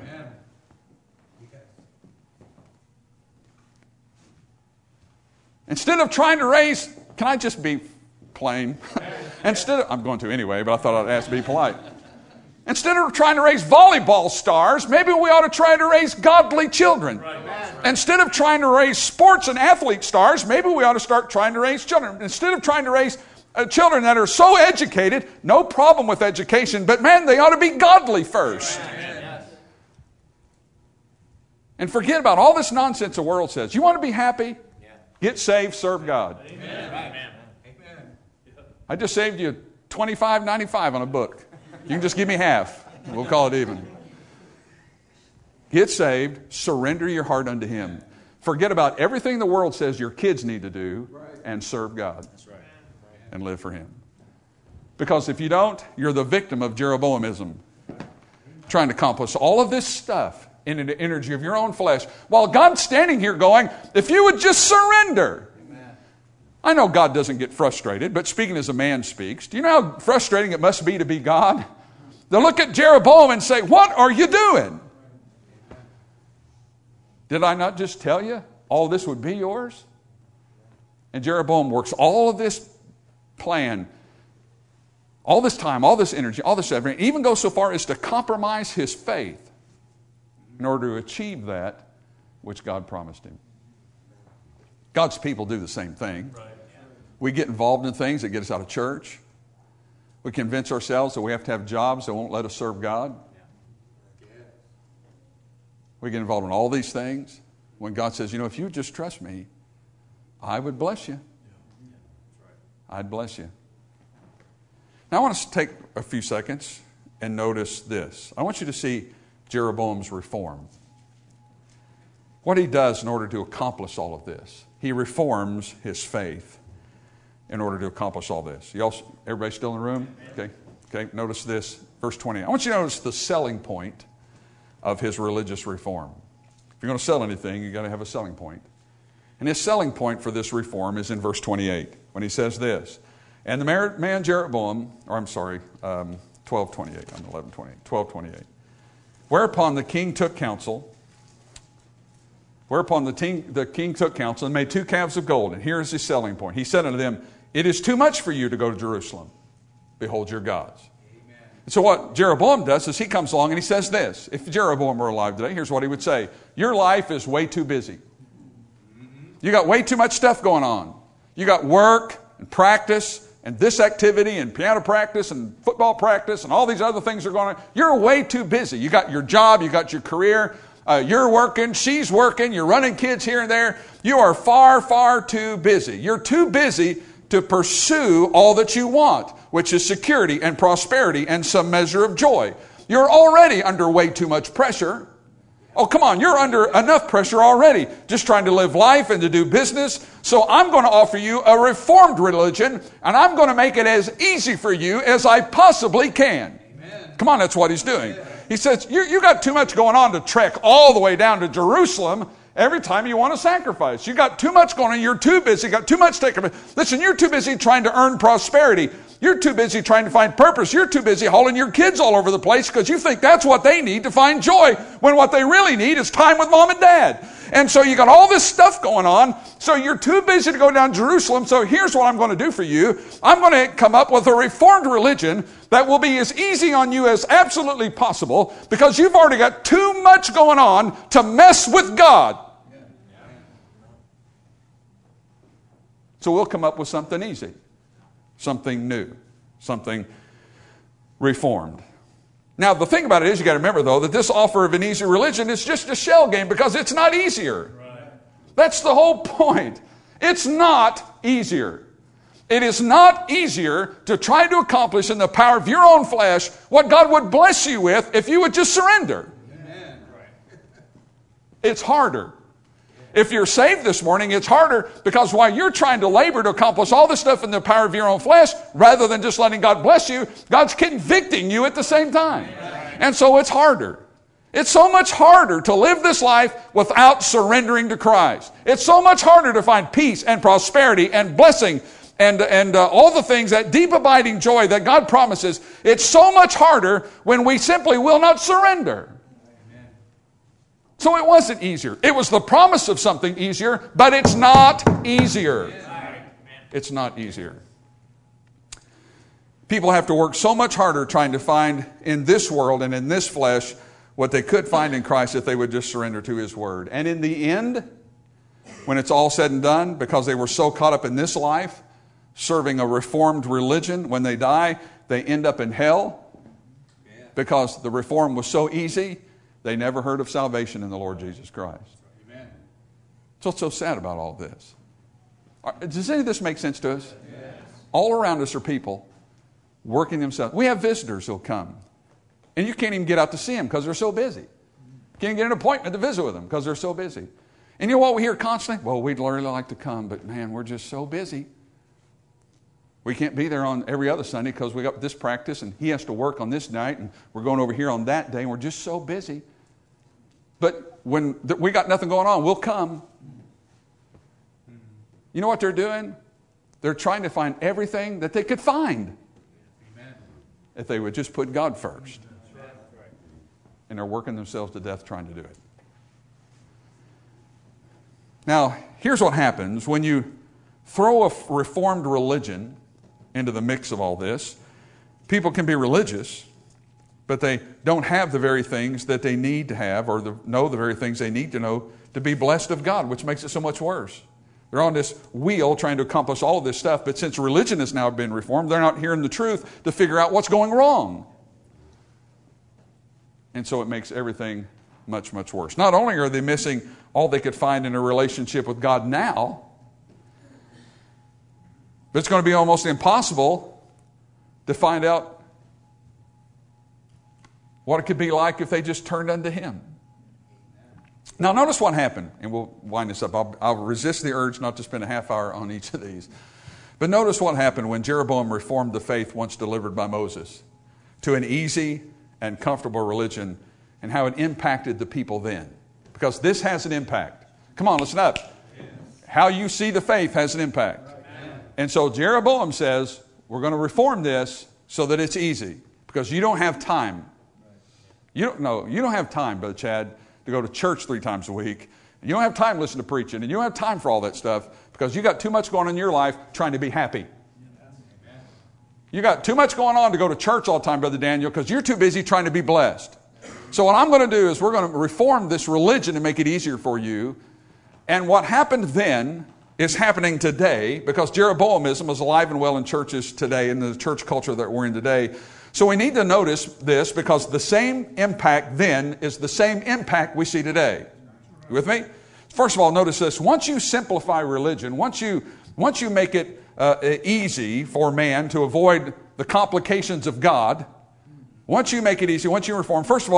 Instead of trying to raise, can I just be plain? I'm going to anyway, but I thought I'd ask to be polite. Instead of trying to raise volleyball stars, maybe we ought to try to raise godly children. Instead of trying to raise sports and athlete stars, maybe we ought to start trying to raise children. Instead of trying to raise children that are so educated, no problem with education, but man, they ought to be godly first. And forget about all this nonsense the world says. You want to be happy? Get saved, serve God. Amen. I just saved you $25.95 on a book. You can just give me half. We'll call it even. Get saved. Surrender your heart unto Him. Forget about everything the world says your kids need to do and serve God. And live for Him. Because if you don't, you're the victim of Jeroboamism. Trying to accomplish all of this stuff in the energy of your own flesh. While God's standing here going, if you would just surrender. I know God doesn't get frustrated, but speaking as a man speaks, do you know how frustrating it must be to be God? To look at Jeroboam and say, what are you doing? Did I not just tell you all this would be yours? And Jeroboam works all of this plan, all this time, all this energy, all this effort, even goes so far as to compromise his faith in order to achieve that which God promised him. God's people do the same thing. Right. We get involved in things that get us out of church. We convince ourselves that we have to have jobs that won't let us serve God. We get involved in all these things when God says, if you just trust me, I would bless you. I'd bless you. Now I want us to take a few seconds and notice this. I want you to see Jeroboam's reform. What he does in order to accomplish all of this. He reforms his faith in order to accomplish all this. Everybody still in the room? Okay. Notice this, verse 20. I want you to notice the selling point of his religious reform. If you're going to sell anything, you've got to have a selling point. And his selling point for this reform is in verse 28, when he says this. And the man Jeroboam, 12:28, I'm 12:28. Whereupon the king took counsel. Whereupon the king took counsel and made 2 calves of gold. And here is his selling point. He said unto them, it is too much for you to go to Jerusalem. Behold your gods. Amen. And so what Jeroboam does is he comes along and he says this. If Jeroboam were alive today, here's what he would say. Your life is way too busy. You got way too much stuff going on. You got work and practice and this activity and piano practice and football practice and all these other things are going on. You're way too busy. You got your job, you got your career. You're working, she's working, you're running kids here and there. You are far, far too busy. You're too busy to pursue all that you want, which is security and prosperity and some measure of joy. You're already under way too much pressure. Oh, come on, you're under enough pressure already, just trying to live life and to do business. So I'm going to offer you a reformed religion, and I'm going to make it as easy for you as I possibly can. Amen. Come on, that's what he's doing. He says, you got too much going on to trek all the way down to Jerusalem every time you want to sacrifice. You got too much going on. You're too busy. Got too much taken. Listen, you're too busy trying to earn prosperity. You're too busy trying to find purpose. You're too busy hauling your kids all over the place because you think that's what they need to find joy, when what they really need is time with mom and dad. And so you got all this stuff going on. So you're too busy to go down to Jerusalem. So here's what I'm going to do for you. I'm going to come up with a reformed religion that will be as easy on you as absolutely possible, because you've already got too much going on to mess with God. So we'll come up with something easy, something new, something reformed. Now, the thing about it is, you got to remember, though, that this offer of an easy religion is just a shell game, because it's not easier. Right. That's the whole point. It's not easier. It is not easier to try to accomplish in the power of your own flesh what God would bless you with if you would just surrender. Amen. It's harder. If you're saved this morning, it's harder, because while you're trying to labor to accomplish all this stuff in the power of your own flesh, rather than just letting God bless you, God's convicting you at the same time. And so it's harder. It's so much harder to live this life without surrendering to Christ. It's so much harder to find peace and prosperity and blessing and all the things, that deep abiding joy that God promises. It's so much harder when we simply will not surrender. So it wasn't easier. It was the promise of something easier, but it's not easier. It's not easier. People have to work so much harder trying to find in this world and in this flesh what they could find in Christ if they would just surrender to His Word. And in the end, when it's all said and done, because they were so caught up in this life, serving a reformed religion, when they die, they end up in hell, because the reform was so easy. They never heard of salvation in the Lord Jesus Christ. Amen. So what's so sad about all this? Does any of this make sense to us? Yes. All around us are people working themselves. We have visitors who'll come, and you can't even get out to see them because they're so busy. Can't get an appointment to visit with them because they're so busy. And you know what we hear constantly? Well, we'd really like to come, but man, we're just so busy. We can't be there on every other Sunday because we got this practice, and he has to work on this night, and we're going over here on that day, and we're just so busy. But when we got nothing going on, we'll come. You know what they're doing? They're trying to find everything that they could find. Amen. If they would just put God first. And they're working themselves to death trying to do it. Now, here's what happens when you throw a reformed religion into the mix of all this. People can be religious, but they don't have the very things that they need to have, or know the very things they need to know to be blessed of God, which makes it so much worse. They're on this wheel trying to accomplish all of this stuff, but since religion has now been reformed, they're not hearing the truth to figure out what's going wrong. And so it makes everything much, much worse. Not only are they missing all they could find in a relationship with God now, but it's going to be almost impossible to find out what it could be like if they just turned unto Him. Now, notice what happened, and we'll wind this up. I'll resist the urge not to spend a half hour on each of these. But notice what happened when Jeroboam reformed the faith once delivered by Moses to an easy and comfortable religion, and how it impacted the people then. Because this has an impact. Come on, listen up. How you see the faith has an impact. And so Jeroboam says, we're going to reform this so that it's easy. Because you don't have time. You don't have time, Brother Chad, to go to church 3 times a week. You don't have time to listen to preaching. And you don't have time for all that stuff because you got too much going on in your life trying to be happy. You got too much going on to go to church all the time, Brother Daniel, because you're too busy trying to be blessed. So what I'm going to do is we're going to reform this religion and make it easier for you. And what happened then is happening today, because Jeroboamism is alive and well in churches today, in the church culture that we're in today. So we need to notice this, because the same impact then is the same impact we see today. You with me? First of all, notice this. Once you simplify religion, once you make it easy for man to avoid the complications of God, once you make it easy, once you reform, first of all,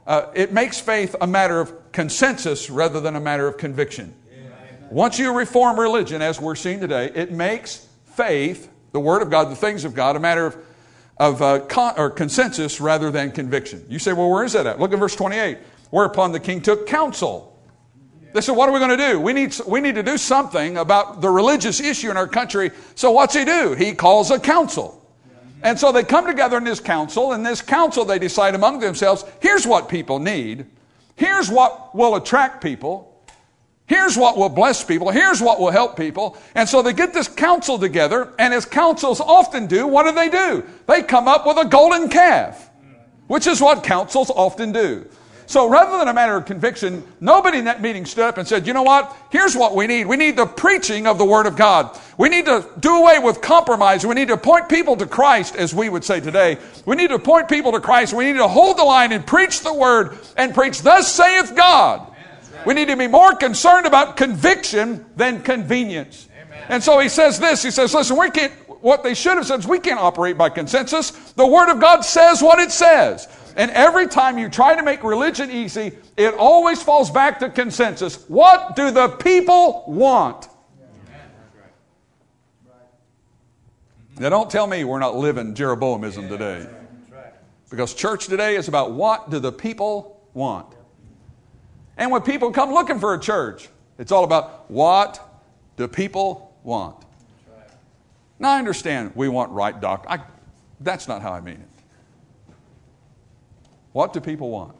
it makes faith a matter of consensus rather than a matter of conviction. Once you reform religion, as we're seeing today, it makes faith, the Word of God, the things of God, a matter of consensus rather than conviction. You say, well, where is that at? Look at verse 28. Whereupon the king took counsel. They said, what are we going to do? We need to do something about the religious issue in our country. So what's he do? He calls a council. And so they come together in this council. In this council, they decide among themselves, here's what people need. Here's what will attract people. Here's what will bless people. Here's what will help people. And so they get this council together, and as councils often do, what do? They come up with a golden calf, which is what councils often do. So rather than a matter of conviction, nobody in that meeting stood up and said, you know what? Here's what we need. We need the preaching of the Word of God. We need to do away with compromise. We need to point people to Christ, as we would say today. We need to point people to Christ. We need to hold the line and preach the Word and preach, thus saith God. We need to be more concerned about conviction than convenience. Amen. And so he says this, he says, listen, what they should have said is we can't operate by consensus. The Word of God says what it says. And every time you try to make religion easy, it always falls back to consensus. What do the people want? Now don't tell me we're not living Jeroboamism today. Because church today is about what do the people want. And when people come looking for a church, it's all about what do people want. Now I understand we want right doctrine. That's not how I mean it. What do people want?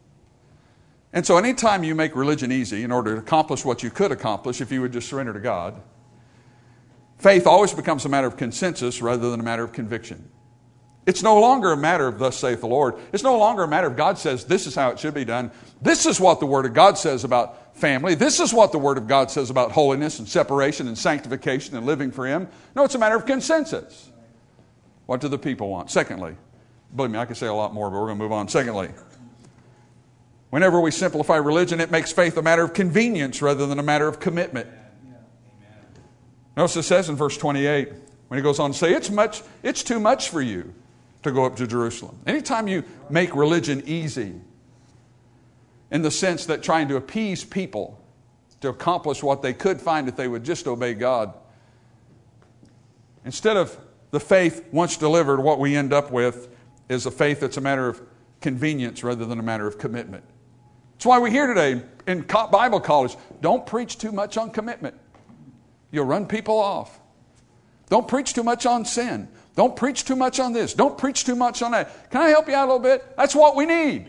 And so anytime you make religion easy in order to accomplish what you could accomplish if you would just surrender to God, faith always becomes a matter of consensus rather than a matter of conviction. It's no longer a matter of thus saith the Lord. It's no longer a matter of God says this is how it should be done. This is what the Word of God says about family. This is what the Word of God says about holiness and separation and sanctification and living for Him. No, it's a matter of consensus. What do the people want? Secondly, believe me, I could say a lot more, but we're going to move on. Secondly, whenever we simplify religion, it makes faith a matter of convenience rather than a matter of commitment. Notice it says in verse 28, when he goes on to say, it's too much for you to go up to Jerusalem. Anytime you make religion easy, in the sense that trying to appease people to accomplish what they could find if they would just obey God, instead of the faith once delivered, what we end up with is a faith that's a matter of convenience rather than a matter of commitment. That's why we hear today in Bible college, don't preach too much on commitment. You'll run people off. Don't preach too much on sin. Don't preach too much on this. Don't preach too much on that. Can I help you out a little bit? That's what we need.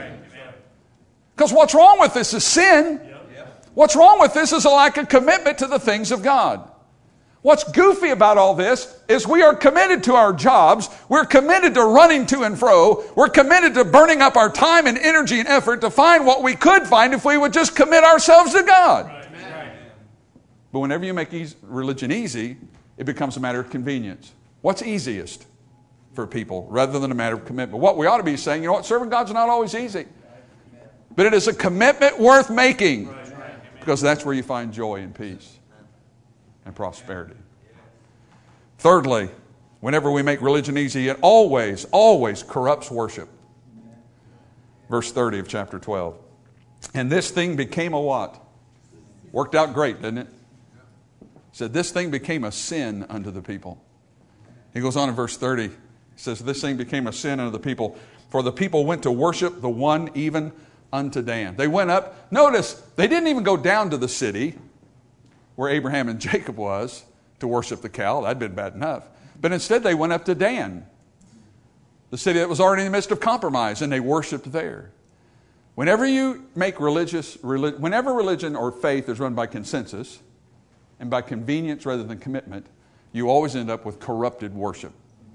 Because what's wrong with this is sin. What's wrong with this is a lack of commitment to the things of God. What's goofy about all this is we are committed to our jobs. We're committed to running to and fro. We're committed to burning up our time and energy and effort to find what we could find if we would just commit ourselves to God. Right. But whenever you make religion easy, it becomes a matter of convenience. What's easiest for people rather than a matter of commitment? What we ought to be saying, you know what, serving God's not always easy. But it is a commitment worth making. Because that's where you find joy and peace and prosperity. Thirdly, whenever we make religion easy, it always corrupts worship. Verse 30 of chapter 12. And this thing became a what? Worked out great, didn't it? Said this thing became a sin unto the people. He goes on in verse 30. He says, this thing became a sin unto the people. For the people went to worship the one even unto Dan. They went up. Notice, they didn't even go down to the city where Abraham and Jacob was to worship the cow. That'd been bad enough. But instead they went up to Dan, the city that was already in the midst of compromise, and they worshiped there. Whenever you make whenever religion or faith is run by consensus and by convenience rather than commitment, you always end up with corrupted worship.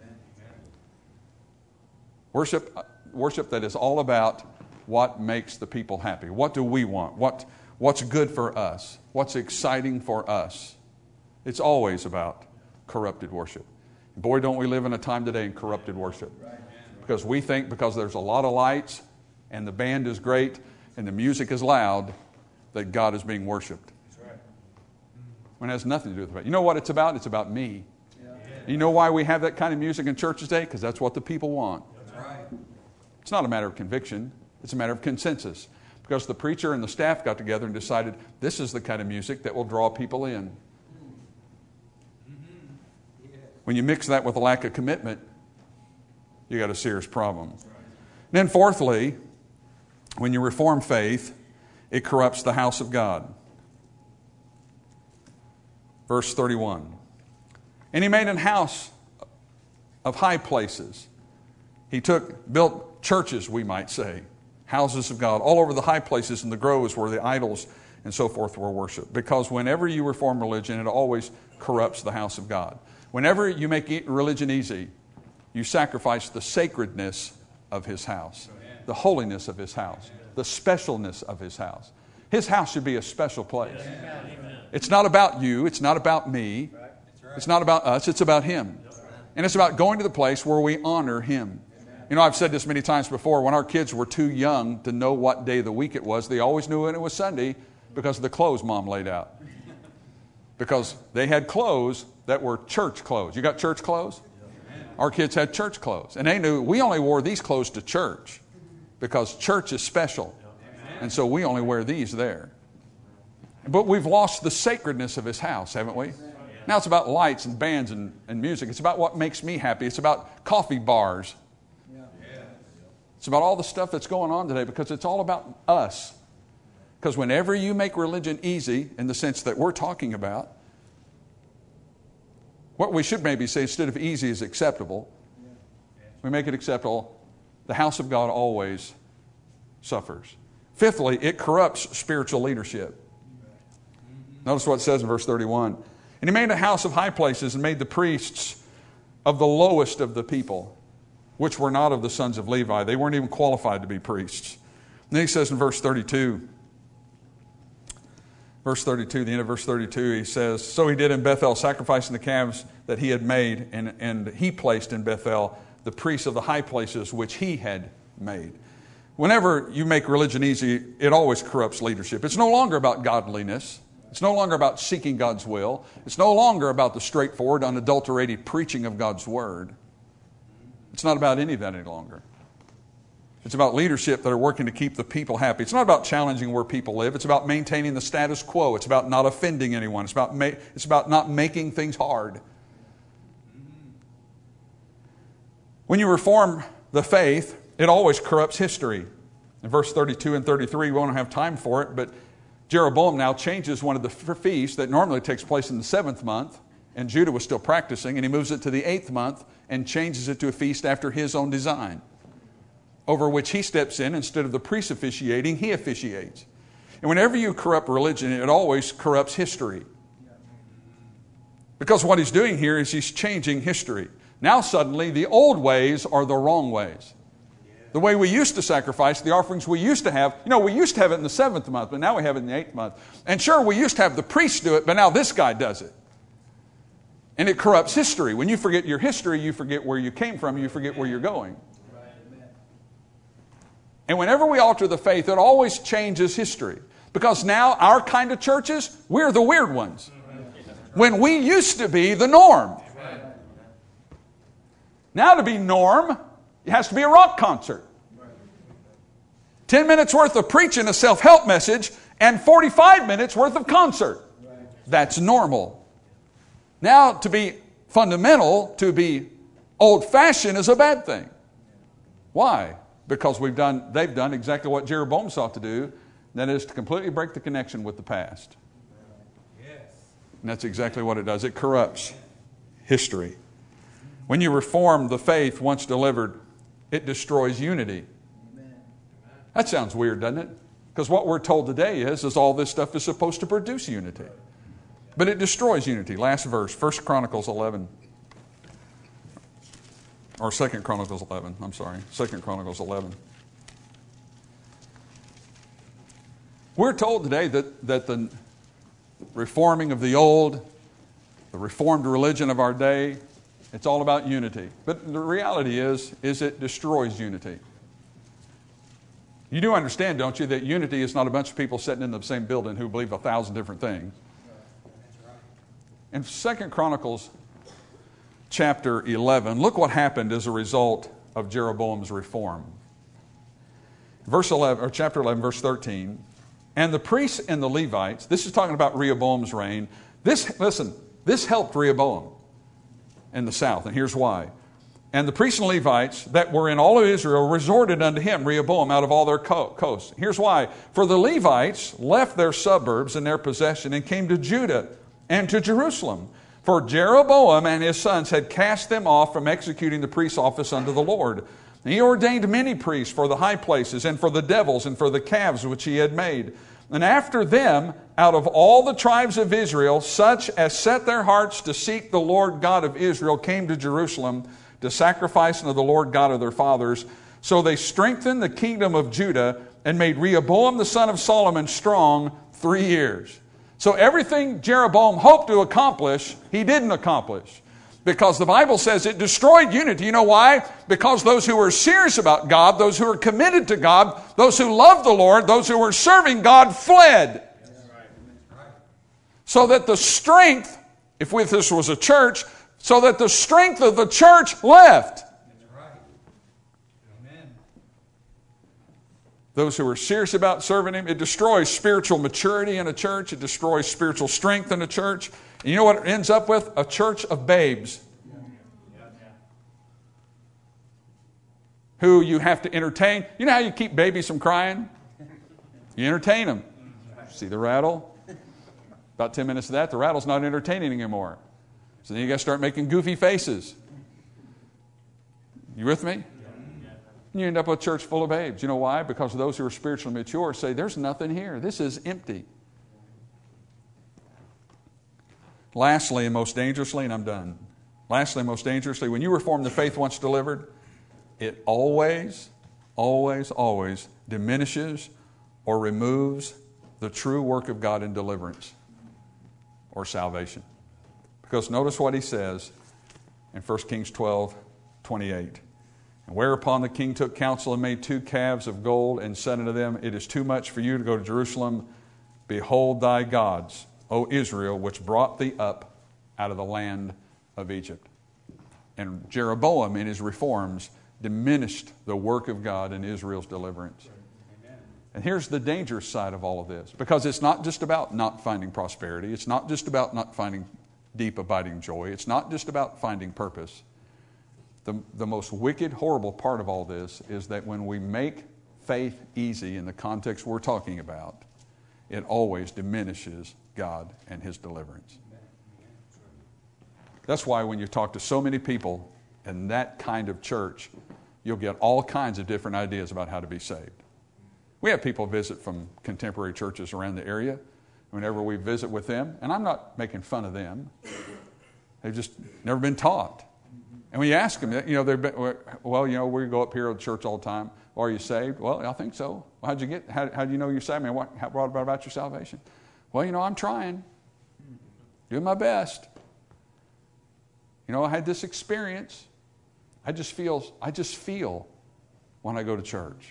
Worship that is all about what makes the people happy. What do we want? What's good for us? What's exciting for us? It's always about corrupted worship. Boy, don't we live in a time today in corrupted worship. Because we think because there's a lot of lights and the band is great and the music is loud that God is being worshiped. When it has nothing to do with it. You know what it's about? It's about me. You know why we have that kind of music in churches today? Because that's what the people want. It's not a matter of conviction. It's a matter of consensus. Because the preacher and the staff got together and decided this is the kind of music that will draw people in. When you mix that with a lack of commitment, you got a serious problem. Then fourthly, when you reform faith, it corrupts the house of God. Verse 31. And he made an house of high places. He built churches, we might say, houses of God, all over the high places and the groves where the idols and so forth were worshipped. Because whenever you reform religion, it always corrupts the house of God. Whenever you make religion easy, you sacrifice the sacredness of His house, the holiness of His house, the specialness of His house. His house should be a special place. It's not about you. It's not about me. It's not about us. It's about Him. And it's about going to the place where we honor Him. You know, I've said this many times before. When our kids were too young to know what day of the week it was, they always knew when it was Sunday because of the clothes Mom laid out. Because they had clothes that were church clothes. You got church clothes? Our kids had church clothes. And they knew we only wore these clothes to church because church is special. And so we only wear these there. But we've lost the sacredness of His house, haven't we? Now it's about lights and bands and music. It's about what makes me happy. It's about coffee bars. It's about all the stuff that's going on today because it's all about us. Because whenever you make religion easy, in the sense that we're talking about, what we should maybe say instead of easy is acceptable. We make it acceptable. The house of God always suffers. Fifthly, it corrupts spiritual leadership. Notice what it says in verse 31. And he made a house of high places and made the priests of the lowest of the people, which were not of the sons of Levi. They weren't even qualified to be priests. And then he says in verse 32, the end of verse 32, he says, so he did in Bethel, sacrificing the calves that he had made, and he placed in Bethel the priests of the high places which he had made. Whenever you make religion easy, it always corrupts leadership. It's no longer about godliness. It's no longer about seeking God's will. It's no longer about the straightforward, unadulterated preaching of God's word. It's not about any of that any longer. It's about leadership that are working to keep the people happy. It's not about challenging where people live. It's about maintaining the status quo. It's about not offending anyone. It's about not making things hard. When you reform the faith, it always corrupts history. In verse 32 and 33, we won't have time for it, but Jeroboam now changes one of the feasts that normally takes place in the 7th month, and Judah was still practicing, and he moves it to the 8th month and changes it to a feast after his own design, over which he steps in. Instead of the priest officiating, he officiates. And whenever you corrupt religion, it always corrupts history. Because what he's doing here is he's changing history. Now suddenly the old ways are the wrong ways. The way we used to sacrifice, the offerings we used to have, we used to have it in the 7th month, but now we have it in the 8th month. And sure, we used to have the priest do it, but now this guy does it. And it corrupts history. When you forget your history, you forget where you came from, you forget where you're going. And whenever we alter the faith, it always changes history. Because now our kind of churches, we're the weird ones. When we used to be the norm. Now to be norm, it has to be a rock concert. 10 minutes worth of preaching a self-help message and 45 minutes worth of concert. That's normal. Now to be fundamental, to be old-fashioned is a bad thing. Why? Because they've done exactly what Jeroboam sought to do, and that is to completely break the connection with the past. And that's exactly what it does. It corrupts history. When you reform the faith once delivered, it destroys unity. That sounds weird, doesn't it? Because what we're told today is all this stuff is supposed to produce unity. But it destroys unity. Last verse, 1 Chronicles 11. Or 2 Chronicles 11, I'm sorry. 2 Chronicles 11. We're told today that the reforming of the old, the reformed religion of our day, it's all about unity. But the reality is it destroys unity. You do understand, don't you, that unity is not a bunch of people sitting in the same building who believe 1,000 different things. In 2 Chronicles chapter 11, look what happened as a result of Jeroboam's reform. verse 11, or chapter 11, verse 13. And the priests and the Levites, this is talking about Rehoboam's reign. This helped Rehoboam in the south, and here's why. And the priests and Levites that were in all of Israel resorted unto him, Rehoboam, out of all their coasts. Here's why. For the Levites left their suburbs and their possession and came to Judah and to Jerusalem. For Jeroboam and his sons had cast them off from executing the priest's office unto the Lord. And he ordained many priests for the high places and for the devils and for the calves which he had made. And after them, out of all the tribes of Israel, such as set their hearts to seek the Lord God of Israel came to Jerusalem to sacrifice unto the Lord God of their fathers. So they strengthened the kingdom of Judah and made Rehoboam the son of Solomon strong 3 years. So everything Jeroboam hoped to accomplish, he didn't accomplish. Because the Bible says it destroyed unity. You know why? Because those who were serious about God, those who were committed to God, those who loved the Lord, those who were serving God fled. So that the strength, if this was a church, so that the strength of the church left. Those who are serious about serving Him, it destroys spiritual maturity in a church. It destroys spiritual strength in a church. And you know what it ends up with? A church of babes. Who you have to entertain. You know how you keep babies from crying? You entertain them. See the rattle? About 10 minutes of that, the rattle's not entertaining anymore. So then you got to start making goofy faces. You with me? And you end up with a church full of babes. You know why? Because those who are spiritually mature say, there's nothing here. This is empty. Lastly, and most dangerously, and I'm done. Lastly, and most dangerously, when you reform the faith once delivered, it always, always, always diminishes or removes the true work of God in deliverance or salvation. Because notice what he says in 1 Kings 12:28. And whereupon the king took counsel and made 2 calves of gold and said unto them, it is too much for you to go to Jerusalem. Behold thy gods, O Israel, which brought thee up out of the land of Egypt. And Jeroboam in his reforms diminished the work of God in Israel's deliverance. And here's the dangerous side of all of this. Because it's not just about not finding prosperity. It's not just about not finding deep abiding joy. It's not just about finding purpose. The most wicked, horrible part of all this is that when we make faith easy in the context we're talking about, it always diminishes God and His deliverance. That's why when you talk to so many people in that kind of church, you'll get all kinds of different ideas about how to be saved. We have people visit from contemporary churches around the area. Whenever we visit with them, and I'm not making fun of them, they've just never been taught. And when you ask them, we go up here at church all the time. Well, are you saved? Well, I think so. Well, how do you know you're saved? What about your salvation? Well, I'm trying. Doing my best. I had this experience. I just feel when I go to church.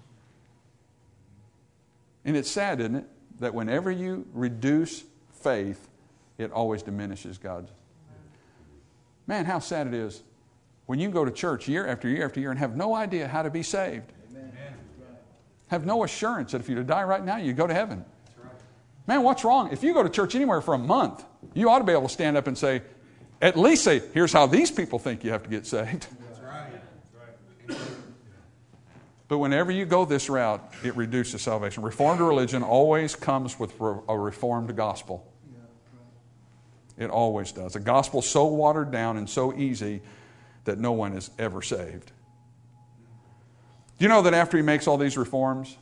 And it's sad, isn't it, that whenever you reduce faith, it always diminishes God's. Man, how sad it is when you go to church year after year after year and have no idea how to be saved. Amen. Have no assurance that if you die right now, you go to heaven. Right. Man, what's wrong? If you go to church anywhere for a month, you ought to be able to stand up and say, at least say, here's how these people think you have to get saved. That's right. That's right. But whenever you go this route, it reduces salvation. Reformed religion always comes with a reformed gospel. It always does. A gospel so watered down and so easy that no one is ever saved. Do you know that after he makes all these reforms,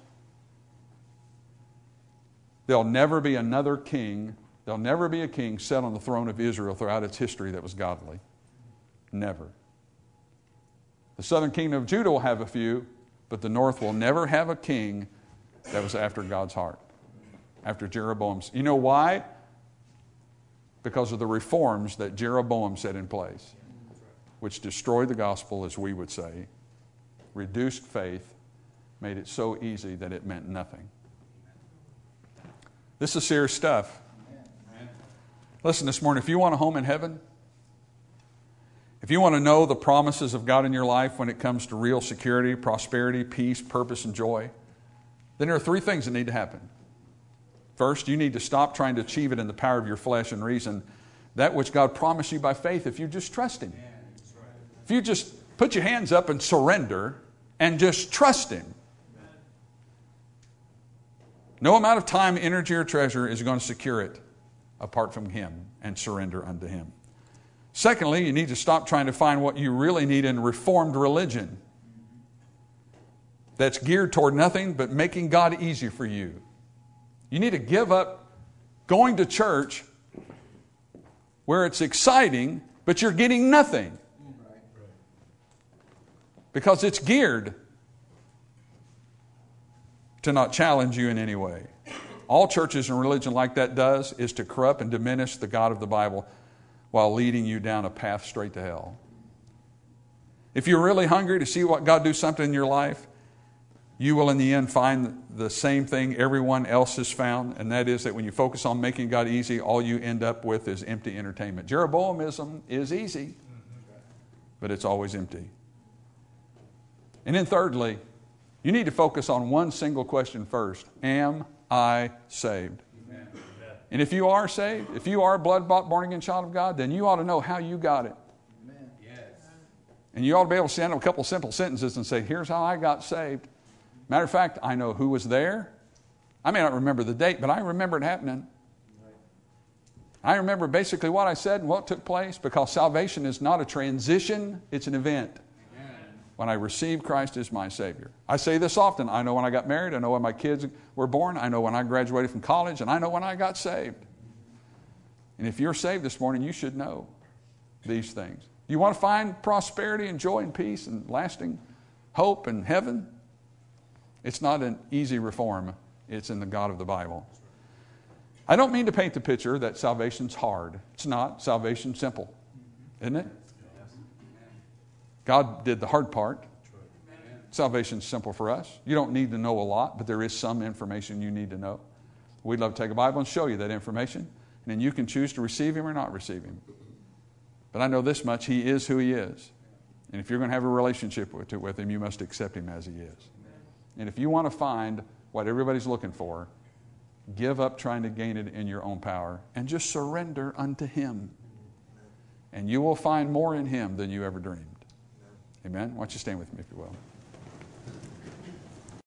there'll never be another king, there'll never be a king set on the throne of Israel throughout its history that was godly. Never. The southern kingdom of Judah will have a few, but the north will never have a king that was after God's heart. After Jeroboam's. You know why? Because of the reforms that Jeroboam set in place, which destroyed the gospel, as we would say, reduced faith, made it so easy that it meant nothing. This is serious stuff. Listen, this morning, if you want a home in heaven, If you want to know the promises of God in your life when it comes to real security, prosperity, peace, purpose, and joy, then there are three things that need to happen. First, you need to stop trying to achieve it in the power of your flesh and reason, that which God promised you by faith if you just trust Him. If you just put your hands up and surrender and just trust Him. No amount of time, energy, or treasure is going to secure it apart from Him and surrender unto Him. Secondly, you need to stop trying to find what you really need in reformed religion that's geared toward nothing but making God easy for you. You need to give up going to church where it's exciting, but you're getting nothing. Because it's geared to not challenge you in any way. All churches and religion like that does is to corrupt and diminish the God of the Bible while leading you down a path straight to hell. If you're really hungry to see what God do something in your life, you will in the end find the same thing everyone else has found, and that is that when you focus on making God easy, all you end up with is empty entertainment. Jeroboamism is easy, but it's always empty. And then thirdly, you need to focus on one single question first. Am I saved? Amen. And if you are saved, if you are a blood-bought, born-again child of God, then you ought to know how you got it. Amen. Yes. And you ought to be able to stand up a couple simple sentences and say, here's how I got saved. Matter of fact, I know who was there. I may not remember the date, but I remember it happening. I remember basically what I said and what took place, because salvation is not a transition, it's an event. When I received Christ as my Savior. I say this often. I know when I got married. I know when my kids were born. I know when I graduated from college. And I know when I got saved. And if you're saved this morning, you should know these things. You want to find prosperity and joy and peace and lasting hope and heaven? It's not an easy reform. It's in the God of the Bible. I don't mean to paint the picture that salvation's hard. It's not. Salvation's simple. Isn't it? God did the hard part. Salvation's simple for us. You don't need to know a lot, but there is some information you need to know. We'd love to take a Bible and show you that information, and then you can choose to receive Him or not receive Him. But I know this much, He is who He is. And if you're going to have a relationship with Him, you must accept Him as He is. And if you want to find what everybody's looking for, give up trying to gain it in your own power and just surrender unto Him. And you will find more in Him than you ever dreamed. Amen? Why don't you stand with me if you will.